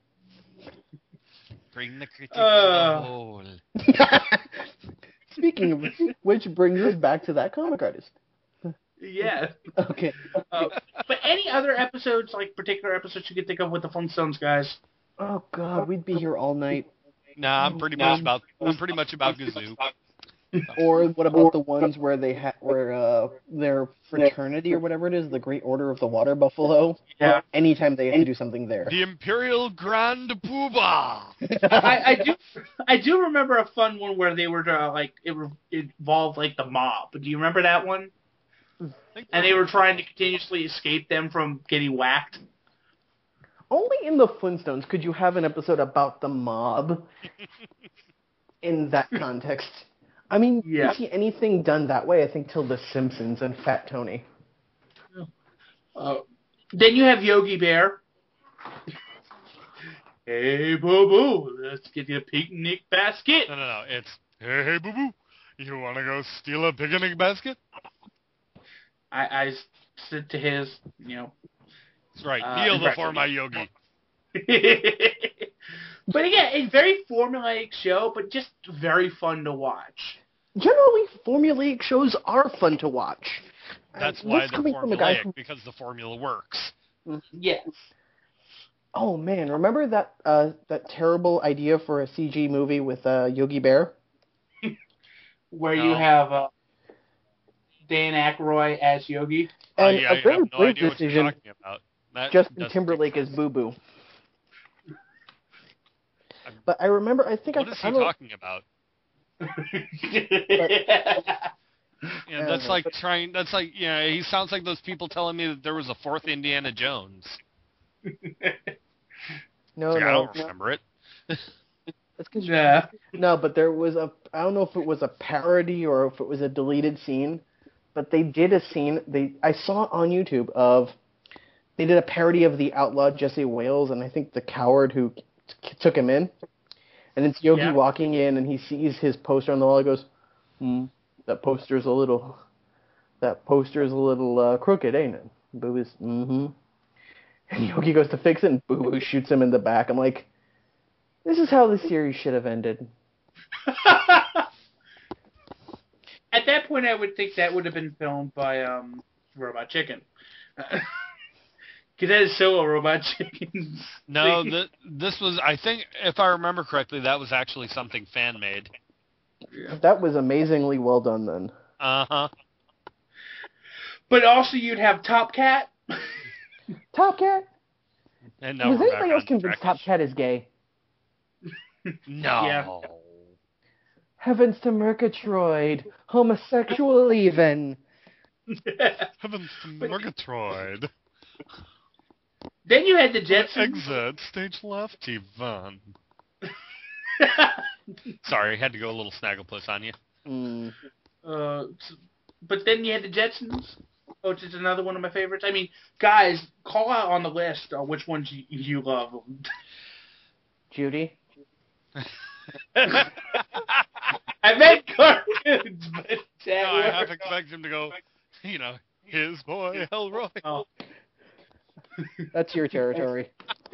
Bring the critic to the hole. Speaking of which, brings us back to that comic artist. Yeah. Okay. But any other episodes, like particular episodes you could think of with the Flintstones guys? Oh God, we'd be here all night. Nah, I'm pretty much about Gazoo. Or what about the ones where they where their fraternity or whatever it is, the Great Order of the Water Buffalo? Yeah. Anytime they had to do something there. The Imperial Grand Poobah. I do remember a fun one where they were it involved like the mob. Do you remember that one? And they were trying to continuously escape them from getting whacked. Only in the Flintstones could you have an episode about the mob in that context. I mean, you don't see anything done that way, I think, till The Simpsons and Fat Tony. Then you have Yogi Bear. Hey, boo-boo, let's get you a picnic basket. No, it's, hey, boo-boo, you want to go steal a picnic basket? I said to his, That's right, kneel before my Yogi. But again, a very formulaic show, but just very fun to watch. Generally, formulaic shows are fun to watch. That's why they're formulaic, because the formula works. Yes. Oh man, remember that that terrible idea for a CG movie with Yogi Bear? Where you have Dan Aykroyd as Yogi? And I a very have no brave idea what decision, you're talking about. Justin Timberlake as Boo Boo. But I remember, what is he talking about? He sounds like those people telling me that there was a 4th Indiana Jones. No, I don't remember it. No, but there was I don't know if it was a parody or if it was a deleted scene, but they did a scene, I saw it on YouTube they did a parody of the outlaw Jesse Wales, and I think the coward who took him in. And it's Yogi walking in, and he sees his poster on the wall. He goes, that poster's a little crooked, ain't it? Boo is, And Yogi goes to fix it, and Boo Boo shoots him in the back. I'm like, this is how the series should have ended. At that point, I would think that would have been filmed by Robot Chicken. Because that is so Robot Chickens. No, this was, I think, if I remember correctly, that was actually something fan-made. That was amazingly well done then. Uh-huh. But also you'd have Top Cat. Top Cat? And now was we're anybody back else on convinced track. Top Cat is gay? No. Yeah. Heavens to Murgatroyd. Homosexual even. Heavens to Murgatroyd. Then you had the Jetsons. Exit, stage left, even. Sorry, I had to go a little Snagglepuss on you. But then you had the Jetsons, which is another one of my favorites. I mean, guys, call out on the list which ones you love. Judy? I meant cartoons, but no, I half expect him to go, his boy, Elroy. Oh. That's your territory.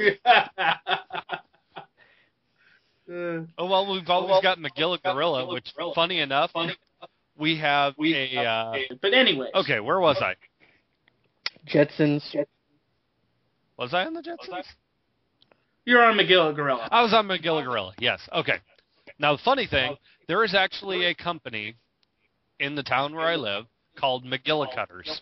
Oh, well, we've always got Magilla Gorilla, which, funny enough, we have a... But anyway. Okay, where was I? Jetsons. Was I on the Jetsons? You're on Magilla Gorilla. I was on Magilla Gorilla, yes. Okay. Now, the funny thing, there is actually a company in the town where I live called Magilla Cutters.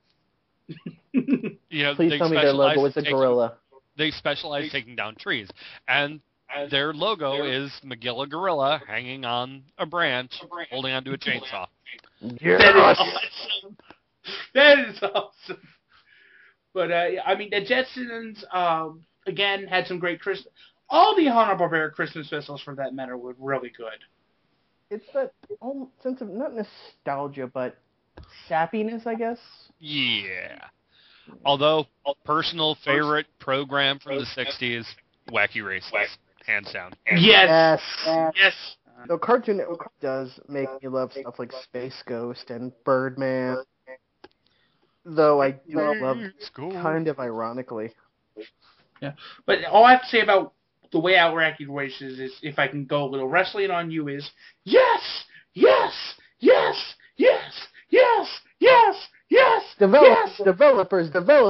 Please tell me their logo is a gorilla. They specialize taking down trees. And their logo is Magilla Gorilla hanging on a branch, holding onto a chainsaw. Yes! That is awesome. That is awesome. But, I mean, the Jetsons, again, had some great Christmas... All the Hanna-Barbera Christmas specials, for that matter, were really good. It's that sense of, not nostalgia, but sappiness, I guess. Yeah. Although, personal favorite program from the 60s, Wacky Races. Hands down. Yes. Yes. The Cartoon Network does make me love stuff like Space Ghost and Birdman. Though I don't love it kind of ironically. Yeah. But all I have to say about the way out Wacky Races is, if I can go a little wrestling on you, is yes, yes, yes, yes, yes, yes, yes, Developers.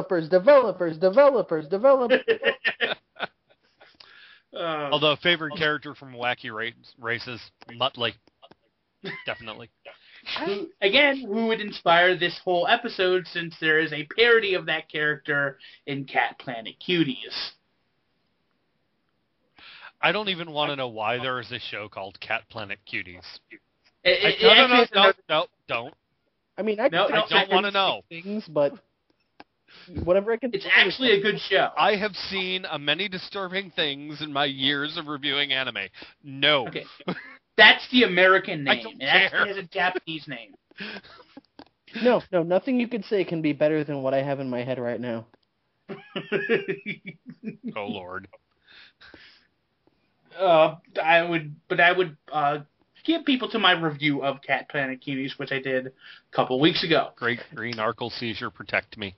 Although, favorite character from Wacky Races, Muttley. Definitely. Who would inspire this whole episode, since there is a parody of that character in Cat Planet Cuties. I don't even want to know why there is a show called Cat Planet Cuties. No, don't. I mean, I don't want to know things, but whatever I can. It's actually a good show. I have seen many disturbing things in my years of reviewing anime. No. Okay. That's the American name. I don't It actually care. has a Japanese name. No, nothing you could say can be better than what I have in my head right now. Oh, Lord. I would give people to my review of Cat Planet Cuties, which I did a couple weeks ago. Great green Arkle seizure, protect me.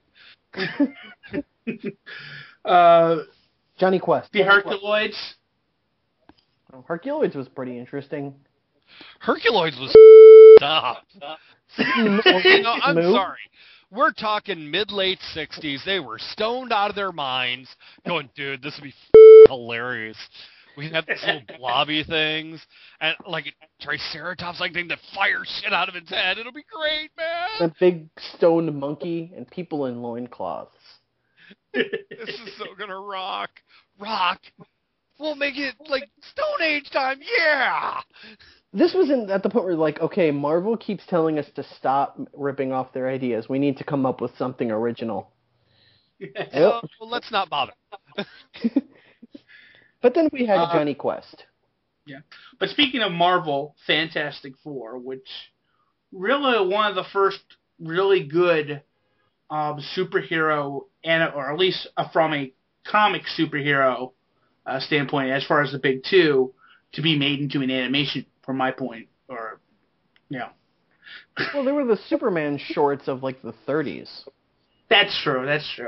Johnny Quest. The Herculoids. Herculoids was pretty interesting. Herculoids was stop. I'm sorry. We're talking mid-late 60s. They were stoned out of their minds, going, dude, this would be hilarious. We have these little blobby things, and like a Triceratops-like thing that fires shit out of its head. It'll be great, man. A big stoned monkey and people in loincloths. This is so gonna rock. Rock. We'll make it like Stone Age time. Yeah. This was at the point where, like, okay, Marvel keeps telling us to stop ripping off their ideas. We need to come up with something original. Well, let's not bother. But then we had Johnny Quest. Yeah. But speaking of Marvel, Fantastic Four, which really one of the first really good superhero, or at least from a comic superhero standpoint, as far as the big two, to be made into an animation, from my point, or, yeah. Well, there were the Superman shorts of, like, the 30s. That's true.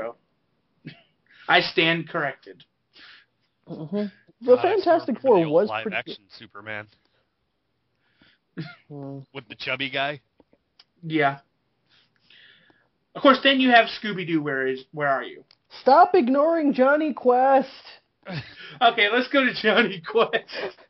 I stand corrected. Mm-hmm. The Fantastic Four was live pretty action Superman with the chubby guy. Yeah. Of course, then you have Scooby-Doo. Where are you? Stop ignoring Johnny Quest. Okay, let's go to Johnny Quest.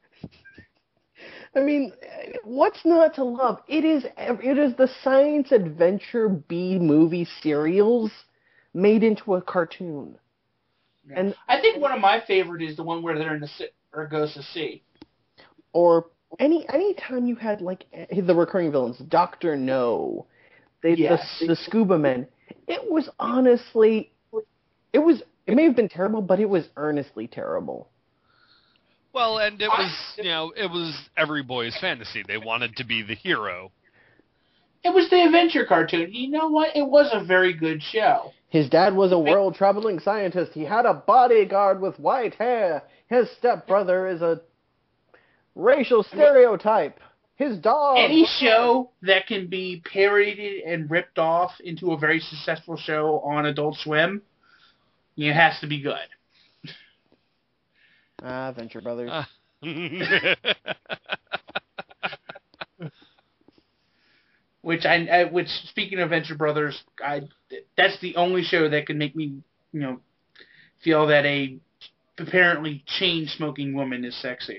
I mean, what's not to love? It is the science adventure B movie serials made into a cartoon. Yeah. And I think one of my favorite is the one where they're in the Argosa Sea. Or any time you had like the recurring villains, Dr. No, the Scuba Men. It was honestly, it may have been terrible, but it was earnestly terrible. Well, and it was, it was every boy's fantasy. They wanted to be the hero. It was the adventure cartoon. You know what? It was a very good show. His dad was a world-traveling scientist. He had a bodyguard with white hair. His stepbrother is a racial stereotype. His dog... Any show that can be parodied and ripped off into a very successful show on Adult Swim, it has to be good. Venture Brothers. Which speaking of Venture Brothers, that's the only show that can make me, feel that a apparently chain smoking woman is sexy.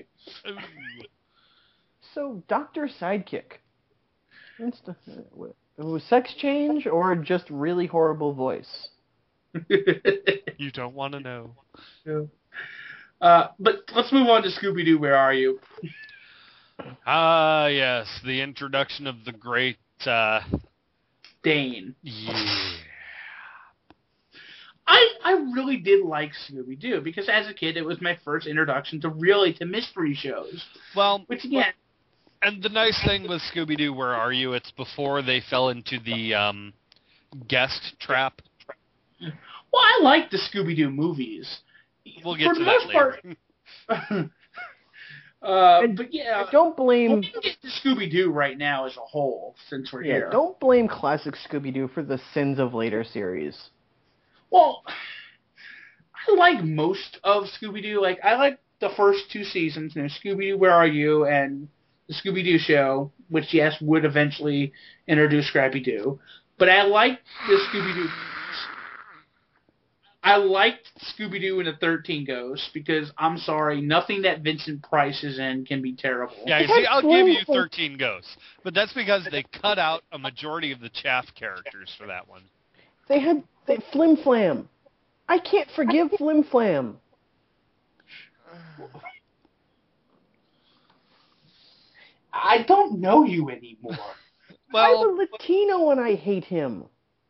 So, Dr. Sidekick. It was sex change or just really horrible voice? You don't want to know. Yeah. But let's move on to Scooby-Doo, Where Are You? Yes, the introduction of the great... Dane. Yeah. I really did like Scooby-Doo, because as a kid, it was my first introduction to mystery shows. Well, which again... And the nice thing with Scooby-Doo, Where Are You? It's before they fell into the guest trap. Well, I like the Scooby-Doo movies. We'll get to that later. But yeah, don't blame. We can get to Scooby-Doo right now as a whole, since we're here. Don't blame classic Scooby-Doo for the sins of later series. Well, I like most of Scooby-Doo. Like, I like the first two seasons, Scooby-Doo, Where Are You, and the Scooby-Doo show, which, yes, would eventually introduce Scrappy-Doo. But I liked the Scooby-Doo... I liked Scooby-Doo and the 13 Ghosts because, I'm sorry, nothing that Vincent Price is in can be terrible. Yeah, see, I'll give you 13 Ghosts. But that's because they cut out a majority of the chaff characters for that one. They had Flim Flam. I can't forgive Flim Flam. I don't know you anymore. Well, I'm a Latino and I hate him.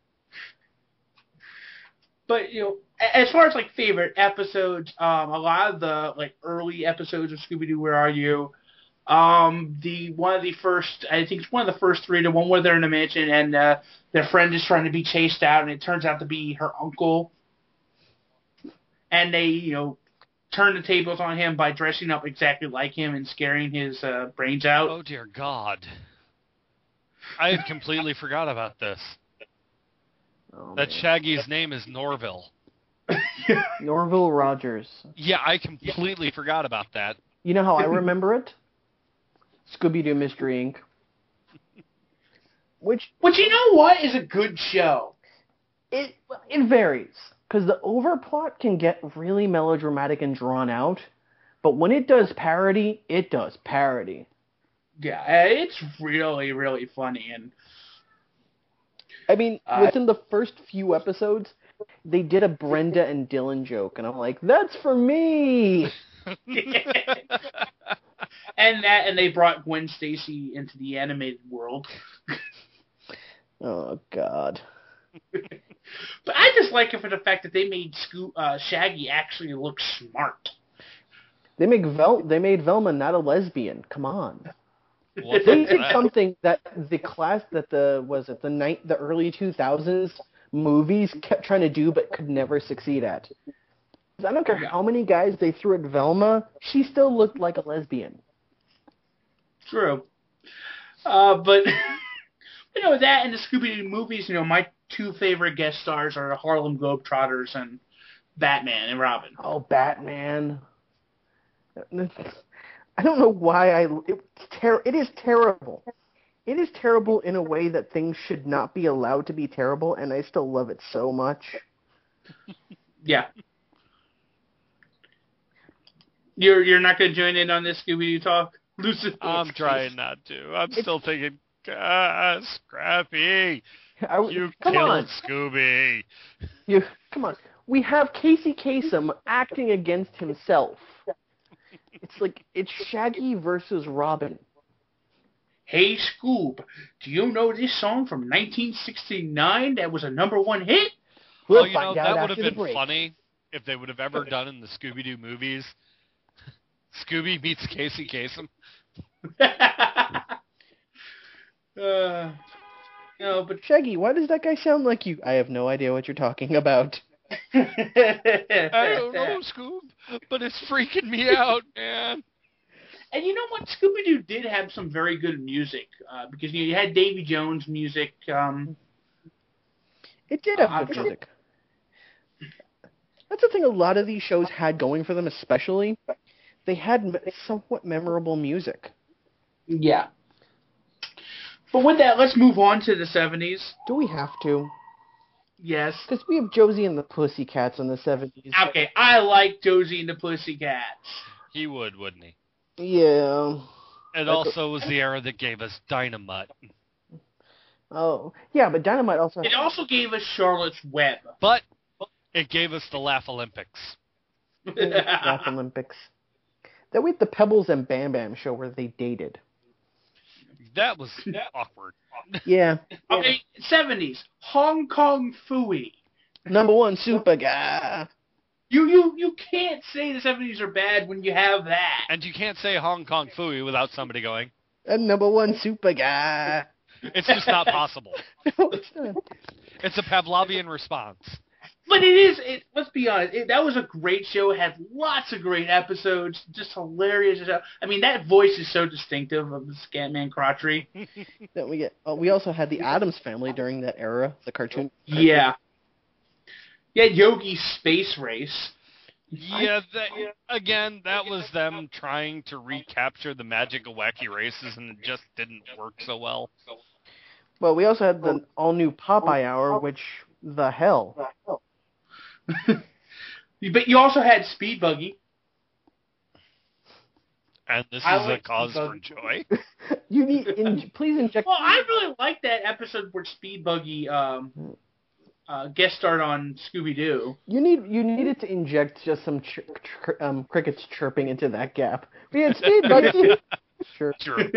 But, as far as, favorite episodes, a lot of the, early episodes of Scooby-Doo, Where Are You? I think it's one of the first three, the one where they're in a mansion and their friend is trying to be chased out and it turns out to be her uncle. And they, turn the tables on him by dressing up exactly like him and scaring his brains out. Oh, dear God. I had completely forgot about this. Oh, that Shaggy's name is Norville. Norville Rogers. Yeah, I completely forgot about that. You know how I remember it? Scooby-Doo Mystery Inc. Which you know what is a good show? It varies. Because the overplot can get really melodramatic and drawn out. But when it does parody, it does parody. Yeah, it's really, really funny. And I mean, within the first few episodes, they did a Brenda and Dylan joke, and I'm like, that's for me! and they brought Gwen Stacy into the animated world. Oh, God. But I just like it for the fact that they made Shaggy actually look smart. They made Velma not a lesbian. Come on. They did something that the early 2000s movies kept trying to do but could never succeed at. I don't care how many guys they threw at Velma, she still looked like a lesbian. True. But that and the Scooby-Doo movies, my two favorite guest stars are Harlem Globetrotters and Batman and Robin. Oh, Batman. I don't know why it is terrible. It is terrible in a way that things should not be allowed to be terrible, and I still love it so much. Yeah. You're not going to join in on this Scooby-Doo talk? I'm trying not to. I'm still thinking, Scrappy, you killed Scooby. Come on. We have Casey Kasem acting against himself. It's Shaggy versus Robin. Hey, Scoob, do you know this song from 1969 that was a #1 hit? Well, that would have been funny if they would have ever done in the Scooby-Doo movies. Scooby meets Casey Kasem. No, but Shaggy, why does that guy sound like you? I have no idea what you're talking about. I don't know, Scoob, but it's freaking me out, man. And you know what? Scooby-Doo did have some very good music, because you had Davy Jones music. It did have good music. That's the thing a lot of these shows had going for them, especially. They had somewhat memorable music. Yeah. But with that, let's move on to the 70s. Do we have to? Yes. Because we have Josie and the Pussycats in the 70s. Okay, I like Josie and the Pussycats. He would, wouldn't he? Yeah. It also was the era that gave us Dynamite. Oh, yeah, but Dynamite also... It also gave us Charlotte's Web. But it gave us the Laugh Olympics. Laugh Olympics. Then we had the Pebbles and Bam Bam show where they dated. That was awkward. Yeah. Okay, 70s. Hong Kong Phooey. #1 super guy. You can't say the 70s are bad when you have that. And you can't say Hong Kong Phooey without somebody going, #1 super guy. It's just not possible. No, it's not. It's a Pavlovian response. But let's be honest, that was a great show. It had lots of great episodes, just hilarious. I mean, that voice is so distinctive of the Scatman Crotchery. Then we also had the Addams Family during that era, the cartoon. Yeah. You had Yogi's Space Race. Yeah, that was them trying to recapture the magic of Wacky Races, and it just didn't work so well. Well, we also had the all-new Popeye Hour, which, the hell. But you also had Speed Buggy. And this is a cause for joy. You need please inject. Well, I really liked that episode where Speed Buggy guest starred on Scooby Doo. You needed to inject just some crickets chirping into that gap. We had Speed Buggy. Sure.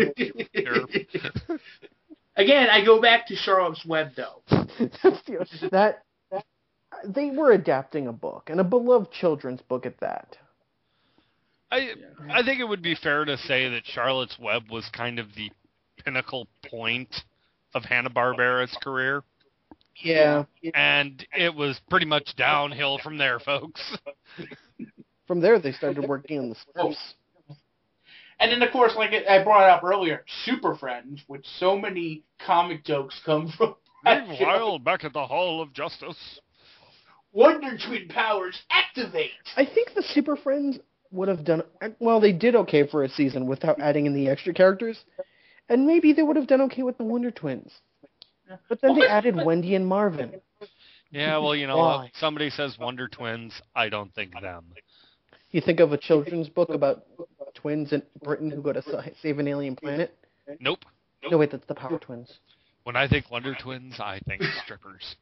Again, I go back to Charlotte's Web, though. that they were adapting a book, and a beloved children's book at that. I think it would be fair to say that Charlotte's Web was kind of the pinnacle point of Hanna-Barbera's career. Yeah. And it was pretty much downhill from there, folks. From there, they started working on the Smurfs. And then, of course, like I brought up earlier, Super Friends, which so many comic jokes come from. Meanwhile, back at the Hall of Justice. Wonder Twin powers activate! I think the Super Friends would have done... Well, they did okay for a season without adding in the extra characters. And maybe they would have done okay with the Wonder Twins. But then they added Wendy and Marvin. Yeah, well, you know what? Somebody says Wonder Twins, I don't think them. You think of a children's book about twins in Britain who go to save an alien planet? Nope. No, wait, that's the Power Twins. When I think Wonder Twins, I think strippers.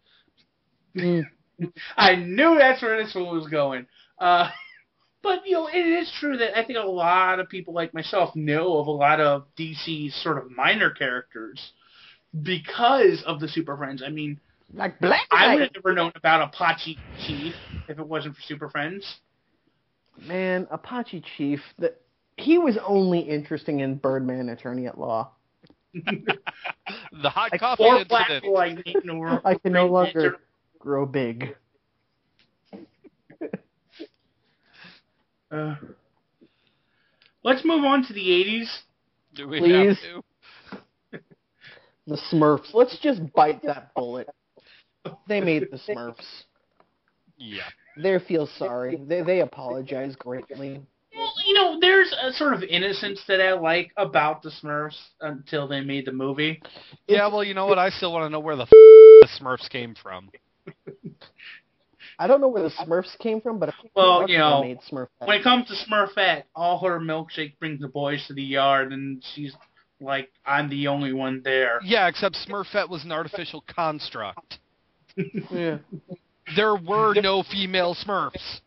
I knew that's where this one was going. But, you know, it is true that I think a lot of people like myself know of a lot of DC's sort of minor characters because of the Super Friends. I mean, like Black I would have never known about Apache Chief if it wasn't for Super Friends. Man, Apache Chief, he was only interesting in Birdman Attorney at Law. The hot coffee or incident. I can no longer grow big. Let's move on to the 80s. Do we Please? have to? The Smurfs. Let's just bite that bullet. They made the Smurfs. Yeah. They feel sorry. They apologize greatly. Well, you know, there's a sort of innocence that I like about the Smurfs until they made the movie. Yeah, well, you know what? I still want to know where the Smurfs came from. I don't know where the Smurfs came from, but Well, you know, made Smurfette. when it comes to Smurfette, all her milkshake brings the boys to the yard, and she's like, I'm the only one there. Yeah, except Smurfette was an artificial construct. Yeah. There were no female Smurfs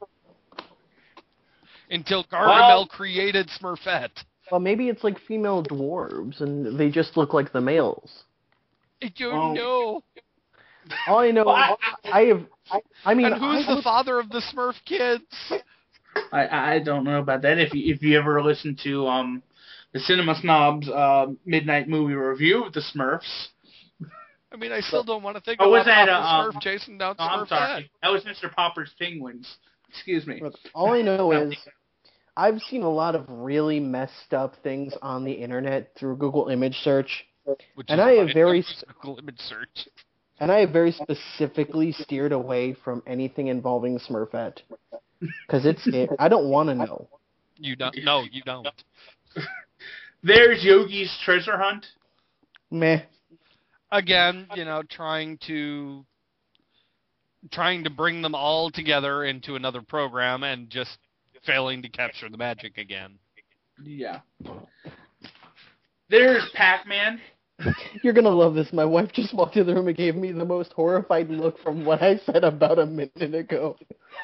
until Gargamel created Smurfette. Well, maybe it's like female dwarves, and they just look like the males. I don't know. All I know, I mean, and who's the father of the Smurf kids? I don't know about that. If you ever listen to the Cinema Snobs midnight movie review of the Smurfs. I mean, I still don't want to think was about that Smurf chasing down I'm Smurfette. sorry. That was Mr. Popper's Penguins. Excuse me. Look, all I know is I've seen a lot of really messed up things on the internet through Google image search. And I have very Google image search. And I have very specifically steered away from anything involving Smurfette. Because I don't want to know. You don't. No, you don't. There's Yogi's Treasure Hunt. Meh. Again, you know, trying to bring them all together into another program and just failing to capture the magic again. Yeah. There's Pac-Man. You're going to love this. My wife just walked in the room and gave me the most horrified look from what I said about a minute ago.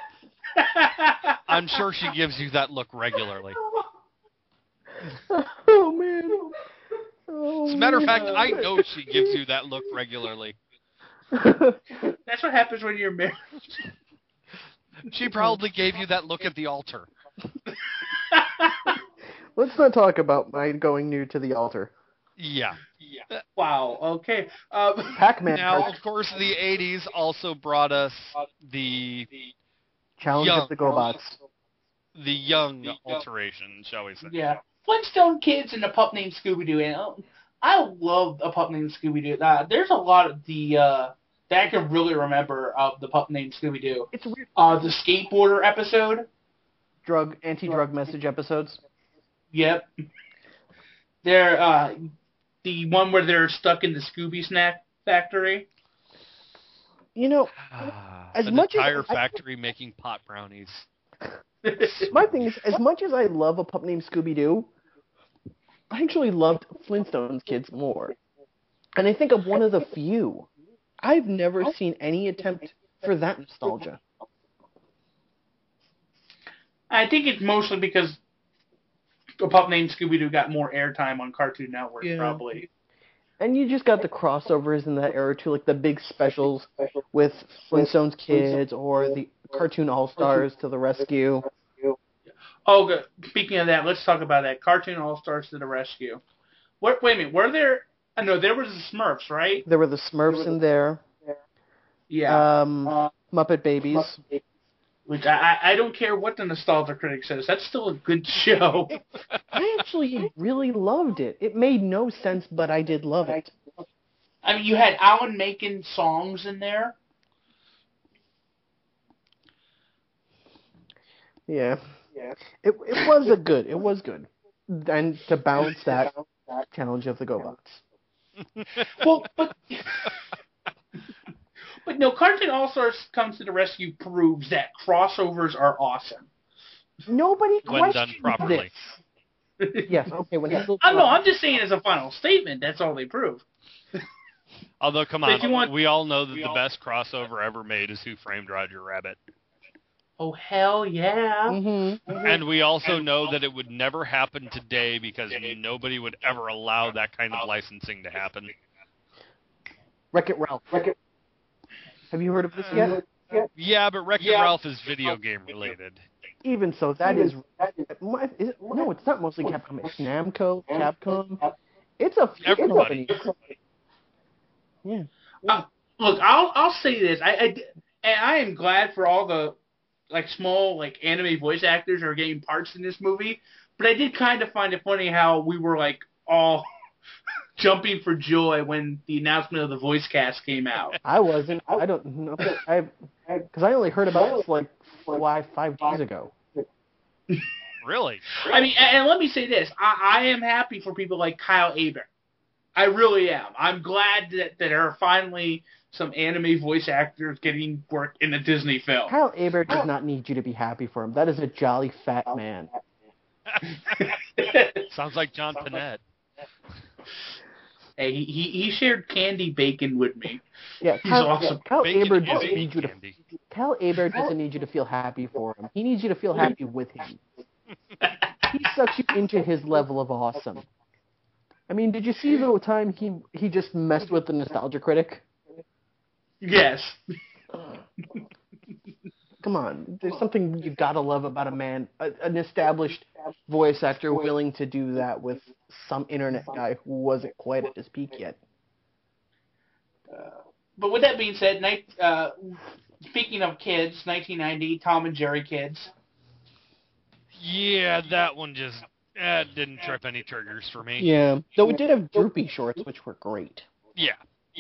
I'm sure she gives you that look regularly. Oh, man. Oh, As a matter of fact, I know she gives you that look regularly. That's what happens when you're married. She probably gave you that look at the altar. Let's not talk about my going nude to the altar. Yeah. Wow, okay. Pac-Man. Now, of course, the 80s also brought us the Challenge of the GoBots. The young alteration, shall we say. Yeah. Flintstone Kids and a pup named Scooby-Doo. And I love a pup named Scooby-Doo. There's a lot of that I can really remember of the pup named Scooby-Doo. It's weird. The skateboarder episode. Anti-drug message episodes. Yep. They're the one where they're stuck in the Scooby Snack Factory. You know, as an much entire as factory making pot brownies. My thing is, as much as I love a pup named Scooby-Doo, I actually loved Flintstones Kids more. And I think I'm one of the few. I've never seen any attempt for that nostalgia. I think it's mostly because a pup named Scooby-Doo got more airtime on Cartoon Network, probably. And you just got the crossovers in that era too, like the big specials with Flintstones Kids or the Cartoon All-Stars to the rescue. Oh, good. Speaking of that, let's talk about that. Cartoon All-Stars to the rescue. Wait a minute, were there... No, there was the Smurfs, right? There were the Smurfs in there. Yeah. Muppet Babies. Which I don't care what the nostalgia critic says. That's still a good show. I actually really loved it. It made no sense, but I did love it. I mean, you had Alan making songs in there. Yeah. It was good. And to balance that, Challenge of the GoBots. Well, but no, Cartoon All-Stars Comes to the Rescue proves that crossovers are awesome. Nobody when done properly. This. Yes, okay. I'm just saying as a final statement, that's all they prove. Although, come on, we all know that the best crossover ever made is Who Framed Roger Rabbit. Oh, hell yeah. Mm-hmm. And we also know that it would never happen today because nobody would ever allow that kind of licensing to happen. Wreck-It Ralph. Have you heard of this yet? Yeah, but Wreck-It Ralph is video game related. Even so, is it, no, it's not mostly Capcom. It's Namco, Capcom. It's a few companies. Yeah. Look, I'll say this. I am glad for all the small anime voice actors are getting parts in this movie, but I did kind of find it funny how we were all jumping for joy when the announcement of the voice cast came out. I wasn't. I don't know. Because I only heard about it 5 days ago. Really? I mean, and let me say this. I am happy for people like Kyle Aber. I really am. I'm glad that they're finally some anime voice actors getting work in a Disney film. Kyle Aber does not need you to be happy for him. That is a jolly fat man. Sounds like John Panette. Hey, he shared candy bacon with me. Yeah, He's awesome. Kyle Bacon Aber is doesn't need you to. candy. Kyle Aber doesn't need you to feel happy for him. He needs you to feel happy with him. He sucks you into his level of awesome. I mean, did you see the time he just messed with the Nostalgia Critic? Yes. Come on, there's something you gotta love about a man, an established voice actor willing to do that with some internet guy who wasn't quite at his peak yet. But with that being said, speaking of kids, 1990, Tom and Jerry kids. Yeah, that one just didn't trip any triggers for me. Yeah, though it did have droopy shorts, which were great. Yeah.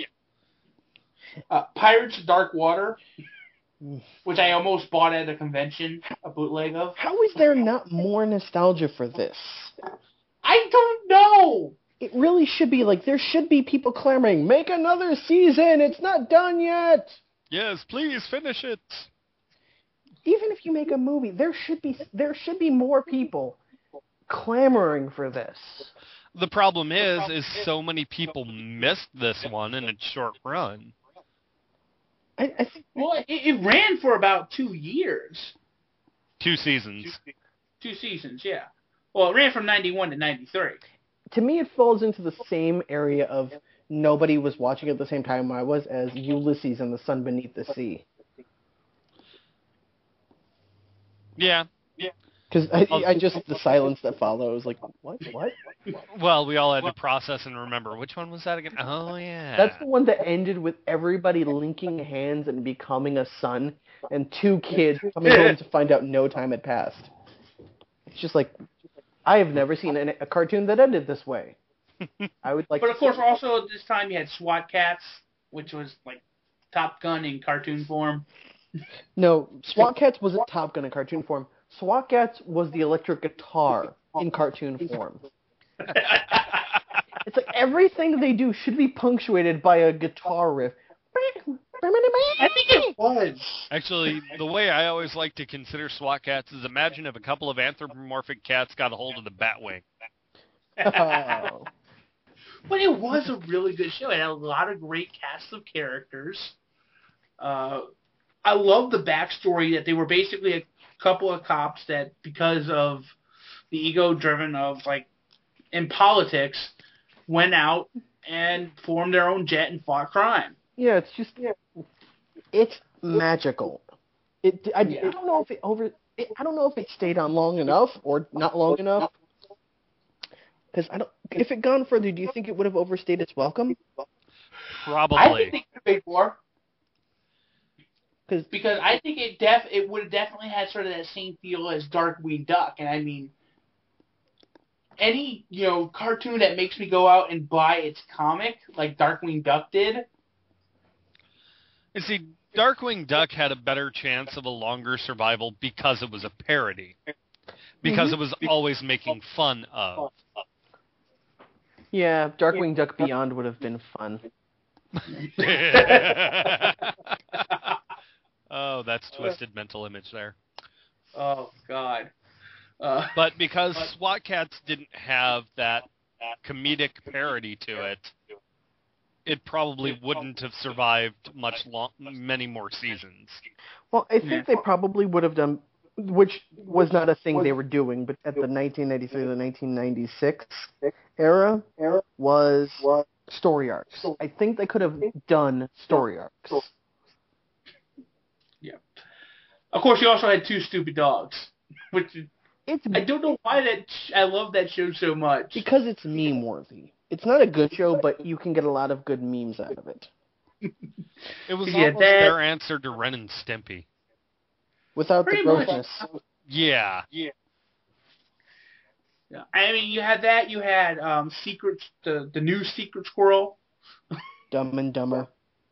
Pirates of Dark Water, which I almost bought at a convention, a bootleg of. How is there not more nostalgia for this? I don't know! It really should be like, there should be people clamoring, make another season, it's not done yet! Yes, please finish it. Even if you make a movie, there should be more people clamoring for this. The problem is so many people missed this one in its short run. I think. Well, it ran for about 2 years. 2 seasons. 2 seasons, yeah. Well, it ran from 91 to 93. To me, it falls into the same area of nobody was watching at the same time I was as Ulysses and the Sun Beneath the Sea. Yeah. Because I just, the silence that followed, was like, what? Well, we all had to process and remember, which one was that again? Oh, yeah. That's the one that ended with everybody linking hands and becoming a son, and 2 kids coming home to find out no time had passed. It's just like, I have never seen a cartoon that ended this way. I would like. But of course, also at this time you had SWAT Cats, which was like Top Gun in cartoon form. No, SWAT Cats wasn't Top Gun in cartoon form. SWAT Cats was the electric guitar in cartoon form. It's like everything they do should be punctuated by a guitar riff. I think it was. Actually, the way I always like to consider SWAT Cats is imagine if a couple of anthropomorphic cats got a hold of the Batwing. Oh. But it was a really good show. It had a lot of great cast of characters. I love the backstory that they were basically a couple of cops that, because of the ego-driven of, like, in politics, went out and formed their own jet and fought crime. Yeah, it's just, it's magical. I don't know if I don't know if it stayed on long enough or not long enough. Because if it gone further, do you think it would have overstayed its welcome? Probably. I think they could have made more. Because I think it would have definitely had sort of that same feel as Darkwing Duck, and I mean, any cartoon that makes me go out and buy its comic like Darkwing Duck did. You see, Darkwing Duck had a better chance of a longer survival because it was a parody. Because it was always making fun of. Yeah, Darkwing Duck Beyond would have been fun. Oh, that's twisted mental image there. Oh, God. But because SWAT Cats didn't have that comedic parody to it, it probably wouldn't have survived many more seasons. Well, I think they probably would have done, which was not a thing they were doing, but at the 1993 to 1996 era was story arcs. I think they could have done story arcs. Yeah. Of course, you also had Two Stupid Dogs, which I don't know why I love that show so much. Because it's meme worthy. It's not a good show, but you can get a lot of good memes out of it. It was almost their answer to Ren and Stimpy. Without the grossness. Yeah. I mean, you had that. You had Secret, the new Secret Squirrel. Dumb and Dumber.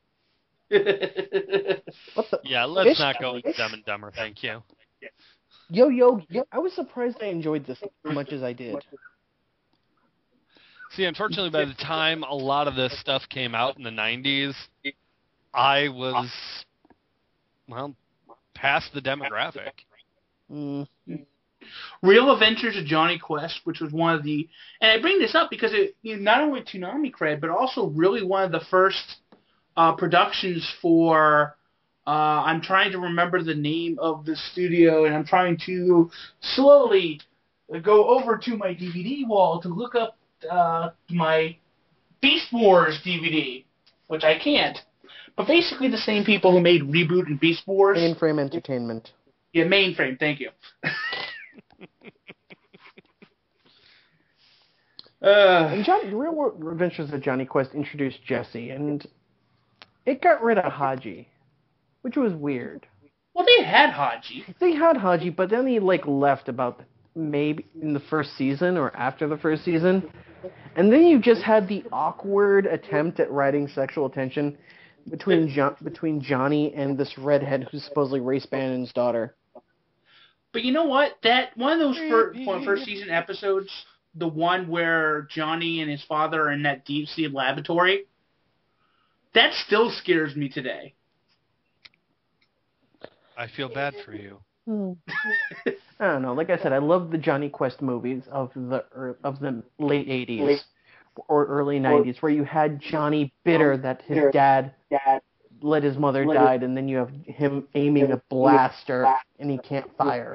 Yeah, let's not go with Dumb and Dumber, thank you. Yo, I was surprised I enjoyed this as much as I did. See, unfortunately, by the time a lot of this stuff came out in the 90s, I was, past the demographic. Real Adventures of Johnny Quest, which was one of the... And I bring this up because it not only Toonami cred, but also really one of the first productions for... I'm trying to remember the name of the studio, and I'm trying to slowly go over to my DVD wall to look up my Beast Wars DVD, which I can't. But basically the same people who made Reboot and Beast Wars. Mainframe Entertainment. Yeah, Mainframe, thank you. And The Real World Adventures of Johnny Quest introduced Jesse, and it got rid of Haji, which was weird. Well, they had Haji. They had Haji, but then he left about maybe in the first season or after the first season, and then you just had the awkward attempt at writing sexual tension between Johnny and this redhead who's supposedly Race Bannon's daughter. But you know what? That one of those first season episodes, the one where Johnny and his father are in that deep sea laboratory, that still scares me today. I feel bad for you. I don't know. Like I said, I love the Johnny Quest movies of the late 80s or early 90s, where you had Johnny bitter that his dad let his mother die, and then you have him aiming a blaster and he can't fire.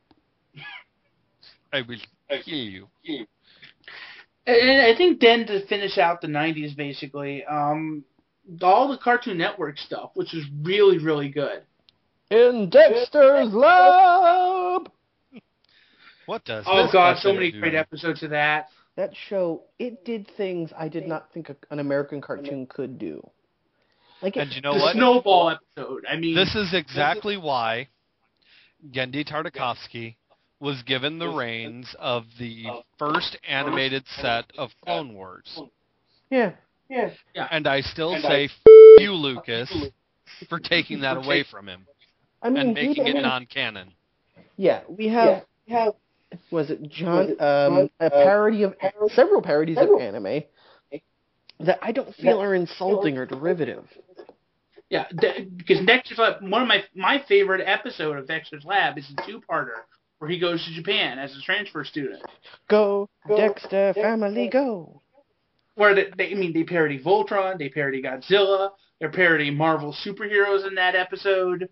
I will kill you. And I think then to finish out the 90s, basically, all the Cartoon Network stuff, which was really, really good. In Dexter's Lab! What does Oh, this God, so episode many do? great episodes of that. That show, it did things I did not think an American cartoon could do. And you know the what? Snowball episode. I mean, this is exactly why Genndy Tartakovsky was given the reins of the first animated set of Clone Wars. Yeah. And I still say, you, Lucas, for taking that away from him and making it non-canon. Yeah, we have was it John? A parody of several parodies of anime that I don't feel are insulting or derivative. Yeah, because Dexter's Lab, one of my favorite episode of Dexter's Lab is a two-parter where he goes to Japan as a transfer student. Go Dexter family, go! Where they parody Voltron, they parody Godzilla, they're parodying Marvel superheroes in that episode.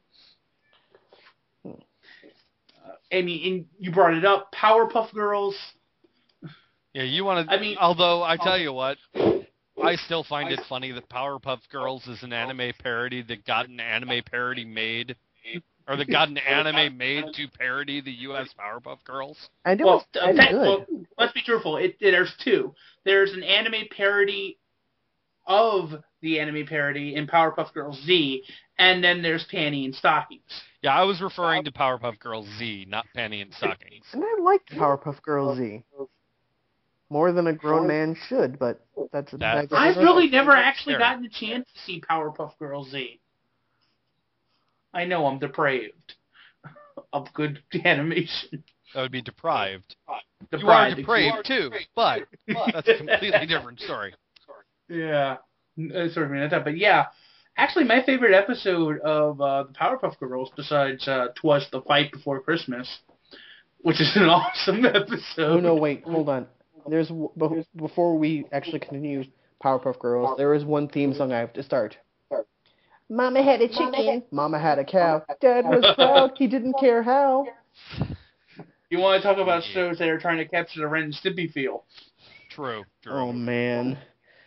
And you brought it up, Powerpuff Girls. Yeah, you want to... I mean, although, I tell you what, I still find it funny that Powerpuff Girls is an anime parody that got an anime parody made, or that got an anime made to parody the U.S. Powerpuff Girls. And well, let's be truthful. There's two. There's an anime parody of the anime parody in Powerpuff Girls Z, and then there's Panty and Stockings. Yeah, I was referring to Powerpuff Girls Z, not Panty and Stockings. And I liked Powerpuff Girls Z. More than a grown man should, but that's... I've really never actually gotten a chance to see Powerpuff Girls Z. I know I'm depraved of good animation. That would be deprived. You are depraved too, but that's a completely different story. Yeah. Sorry, but yeah. Actually, my favorite episode of the Powerpuff Girls, besides Twas the Fight Before Christmas, which is an awesome episode. Oh, no, wait, hold on. There's before we actually continue Powerpuff Girls, there is one theme song I have to start. Mama had a chicken. Mama had a cow. Dad was proud. He didn't care how. You want to talk about shows that are trying to capture the Ren and Stimpy feel? True. Oh, man.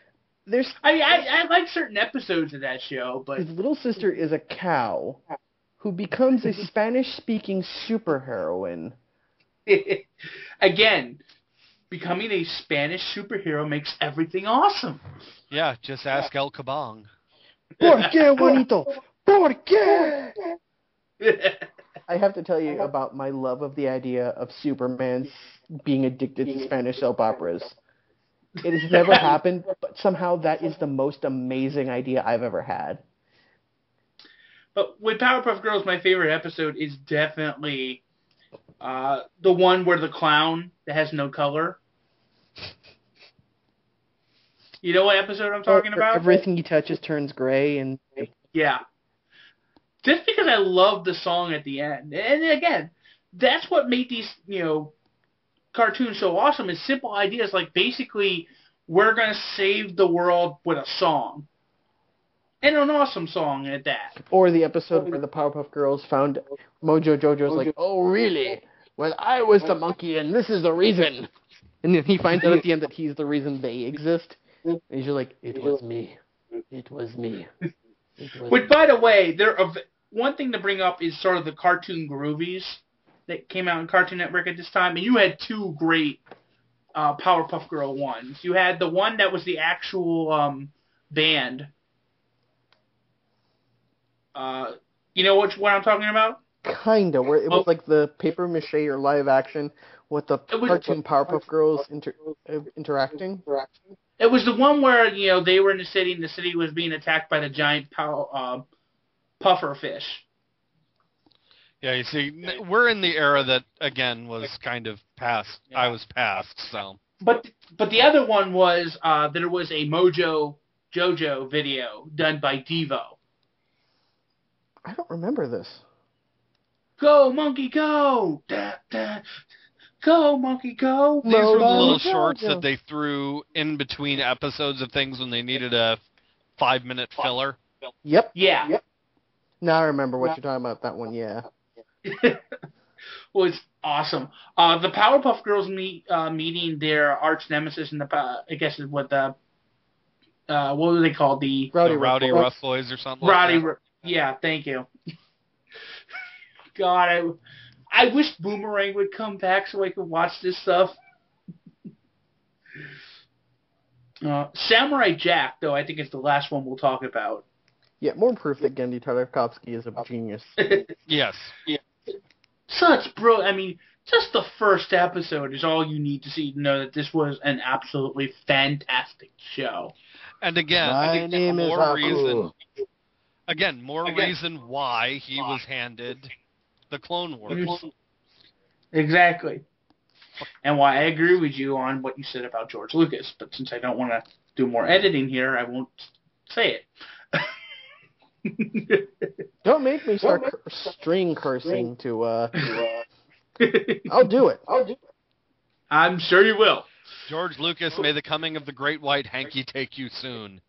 I like certain episodes of that show, but... His little sister is a cow who becomes a Spanish-speaking superheroine. Again, becoming a Spanish superhero makes everything awesome. Yeah, just ask El Kabong. ¿Por qué, Juanito? ¿Por qué? I have to tell you about my love of the idea of Superman being addicted to Spanish soap operas. It has never happened, but somehow that is the most amazing idea I've ever had. But with Powerpuff Girls, my favorite episode is definitely the one where the clown that has no color. You know what episode I'm talking about? Everything he touches turns gray, and Yeah. Just because I love the song at the end. And again, that's what made these, cartoons so awesome is simple ideas like basically we're going to save the world with a song. And an awesome song at that. Or the episode where the Powerpuff Girls found Mojo Jojo's like, oh, really? Well, I was the monkey, and this is the reason. And then he finds out at the end that he's the reason they exist. And he's just like, it was me. It was me. Which, by the way, one thing to bring up is sort of the cartoon groovies that came out in Cartoon Network at this time. And you had two great Powerpuff Girl ones. You had the one that was the actual band. You know what I'm talking about? Kinda, where it was like the paper mache or live action with the cartoon Powerpuff Girls interacting. It was the one where, they were in the city and the city was being attacked by the giant puffer fish. Yeah, you see, we're in the era that, again, was kind of past. Yeah. I was past, so. But the other one was, there was a Mojo Jojo video done by Devo. I don't remember this. Go, monkey, go! Da, da. Go, monkey, go! These were the little shorts that they threw in between episodes of things when they needed a 5-minute filler. Yep. Yeah. Yep. Now I remember what you're talking about, that one, yeah. Well, it's awesome. The Powerpuff Girls meeting their arch nemesis in the, I guess is what the, what were they called? The Rowdy Rough Boys or something Rowdy, like that. Yeah, thank you. God, I wish Boomerang would come back so I could watch this stuff. Samurai Jack, though, I think is the last one we'll talk about. Yeah, more proof that Genndy Tartakovsky is a genius. Yes. Yeah. Just the first episode is all you need to see to know that this was an absolutely fantastic show. And again, I think more reason... Again, more reason why he was handed the Clone Wars. Exactly. And why I agree with you on what you said about George Lucas. But since I don't want to do more editing here, I won't say it. Don't make me start string cursing to... I'll do it. I'm sure you will. George Lucas, may the coming of the great white hanky take you soon.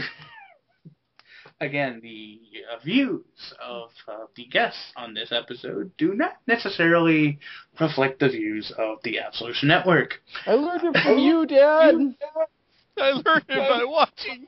Again, the views of the guests on this episode do not necessarily reflect the views of the Absolution Network. I learned it from you, Dad. I learned it by watching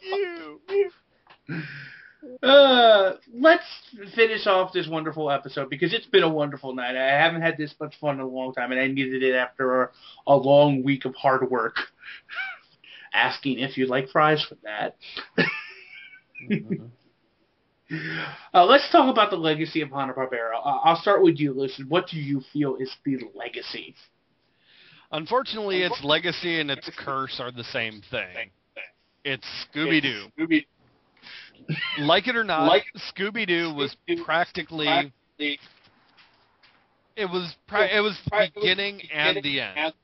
you. Let's finish off this wonderful episode because it's been a wonderful night. I haven't had this much fun in a long time, and I needed it after a long week of hard work. Asking if you'd like fries with that. Mm-hmm. Let's talk about the legacy of Hanna-Barbera. I'll start with you, Lucian. What do you feel is the legacy? Unfortunately, its legacy and its curse are the same thing. It's Scooby-Doo. Like it or not, Scooby-Doo was practically... It was the beginning and the end.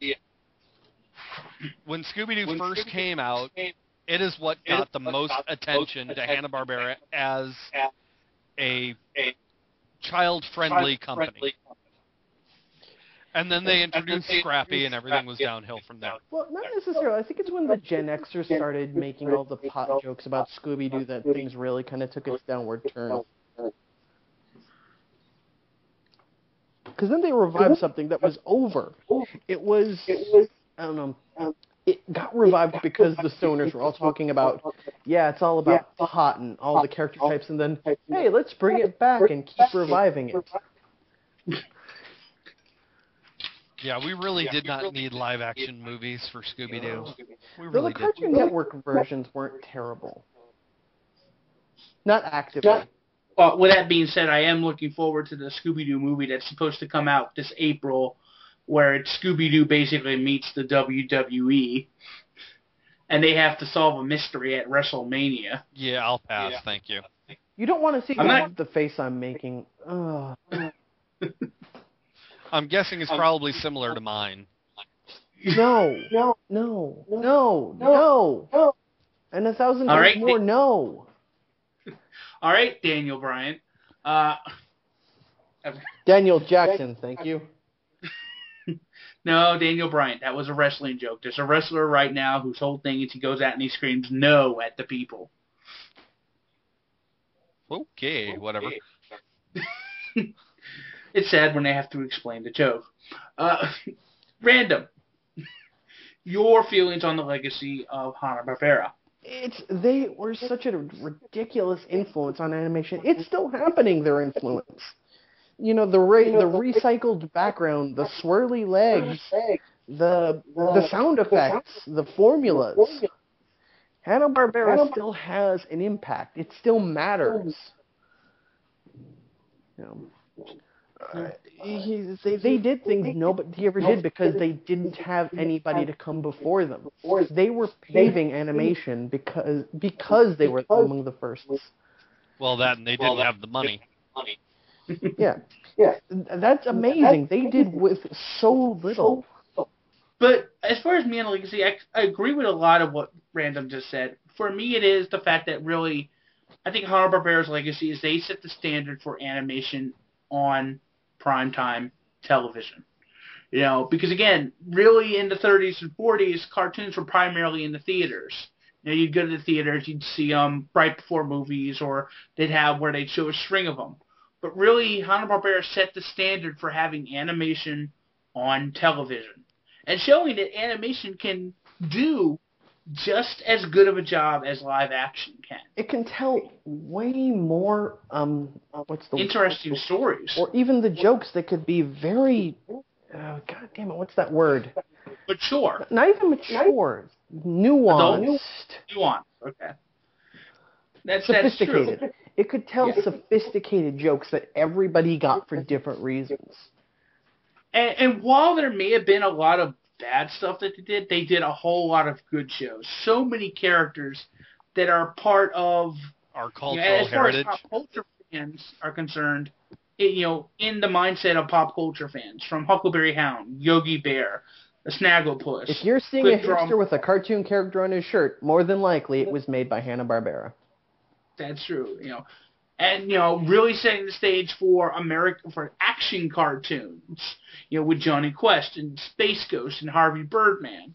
When Scooby-Doo first came out... It is what got the most attention to Hanna-Barbera as a child-friendly company. And then they introduced Scrappy, and everything was downhill from there. Well, not necessarily. I think it's when the Gen Xers started making all the pot jokes about Scooby-Doo that things really kind of took its downward turn. Because then they revived something that was over. It was, I don't know... It got revived because the stoners were all talking about, yeah, it's all about pot and all the character types, and then, hey, let's bring it back and keep reviving it. Yeah, we really did not need live-action movies for Scooby-Doo. Well, the Cartoon Network versions weren't terrible. Not actively. Well, with that being said, I am looking forward to the Scooby-Doo movie that's supposed to come out this April, where it's Scooby-Doo basically meets the WWE, and they have to solve a mystery at WrestleMania. Yeah, I'll pass, thank you. You don't want to see the face I'm making. I'm guessing it's probably similar to mine. No. And 1,000 times more no. All right, Daniel Bryan. Daniel Jackson, thank you. No, Daniel Bryan. That was a wrestling joke. There's a wrestler right now whose whole thing is he goes out and he screams "no" at the people. Okay, whatever. It's sad when they have to explain the joke. Random. Your feelings on the legacy of Hanna-Barbera. They were such a ridiculous influence on animation. It's still happening, their influence. You know, the recycled background, the swirly legs, the sound effects, the formulas. Hanna-Barbera still has an impact. It still matters. You know, they did things nobody ever did because they didn't have anybody to come before them. They were paving animation because they were among the first. Well, that and they didn't have the money. Yeah. That's amazing. They did with so little. But as far as me and legacy, I agree with a lot of what Random just said. For me, it is the fact that really, I think Hanna-Barbera's legacy is they set the standard for animation on primetime television. You know, because again, really in the 30s and 40s, cartoons were primarily in the theaters. You know, you'd go to the theaters, you'd see them right before movies, or they'd have where they'd show a string of them. But really, Hanna-Barbera set the standard for having animation on television. And showing that animation can do just as good of a job as live action can. It can tell way more, interesting stories. Or even the jokes that could be very, God damn it, what's that word? Mature. Not even mature. Nuanced. Nuanced, okay. That's sophisticated. True. It could tell sophisticated jokes that everybody got for different reasons. And while there may have been a lot of bad stuff that they did a whole lot of good shows. So many characters that are part of our cultural as far heritage. As pop culture fans are concerned, in the mindset of pop culture fans, from Huckleberry Hound, Yogi Bear, the Snagglepuss. If you're seeing a hipster with a cartoon character on his shirt, more than likely it was made by Hanna-Barbera. That's true, And, really setting the stage for action cartoons, with Johnny Quest and Space Ghost and Harvey Birdman.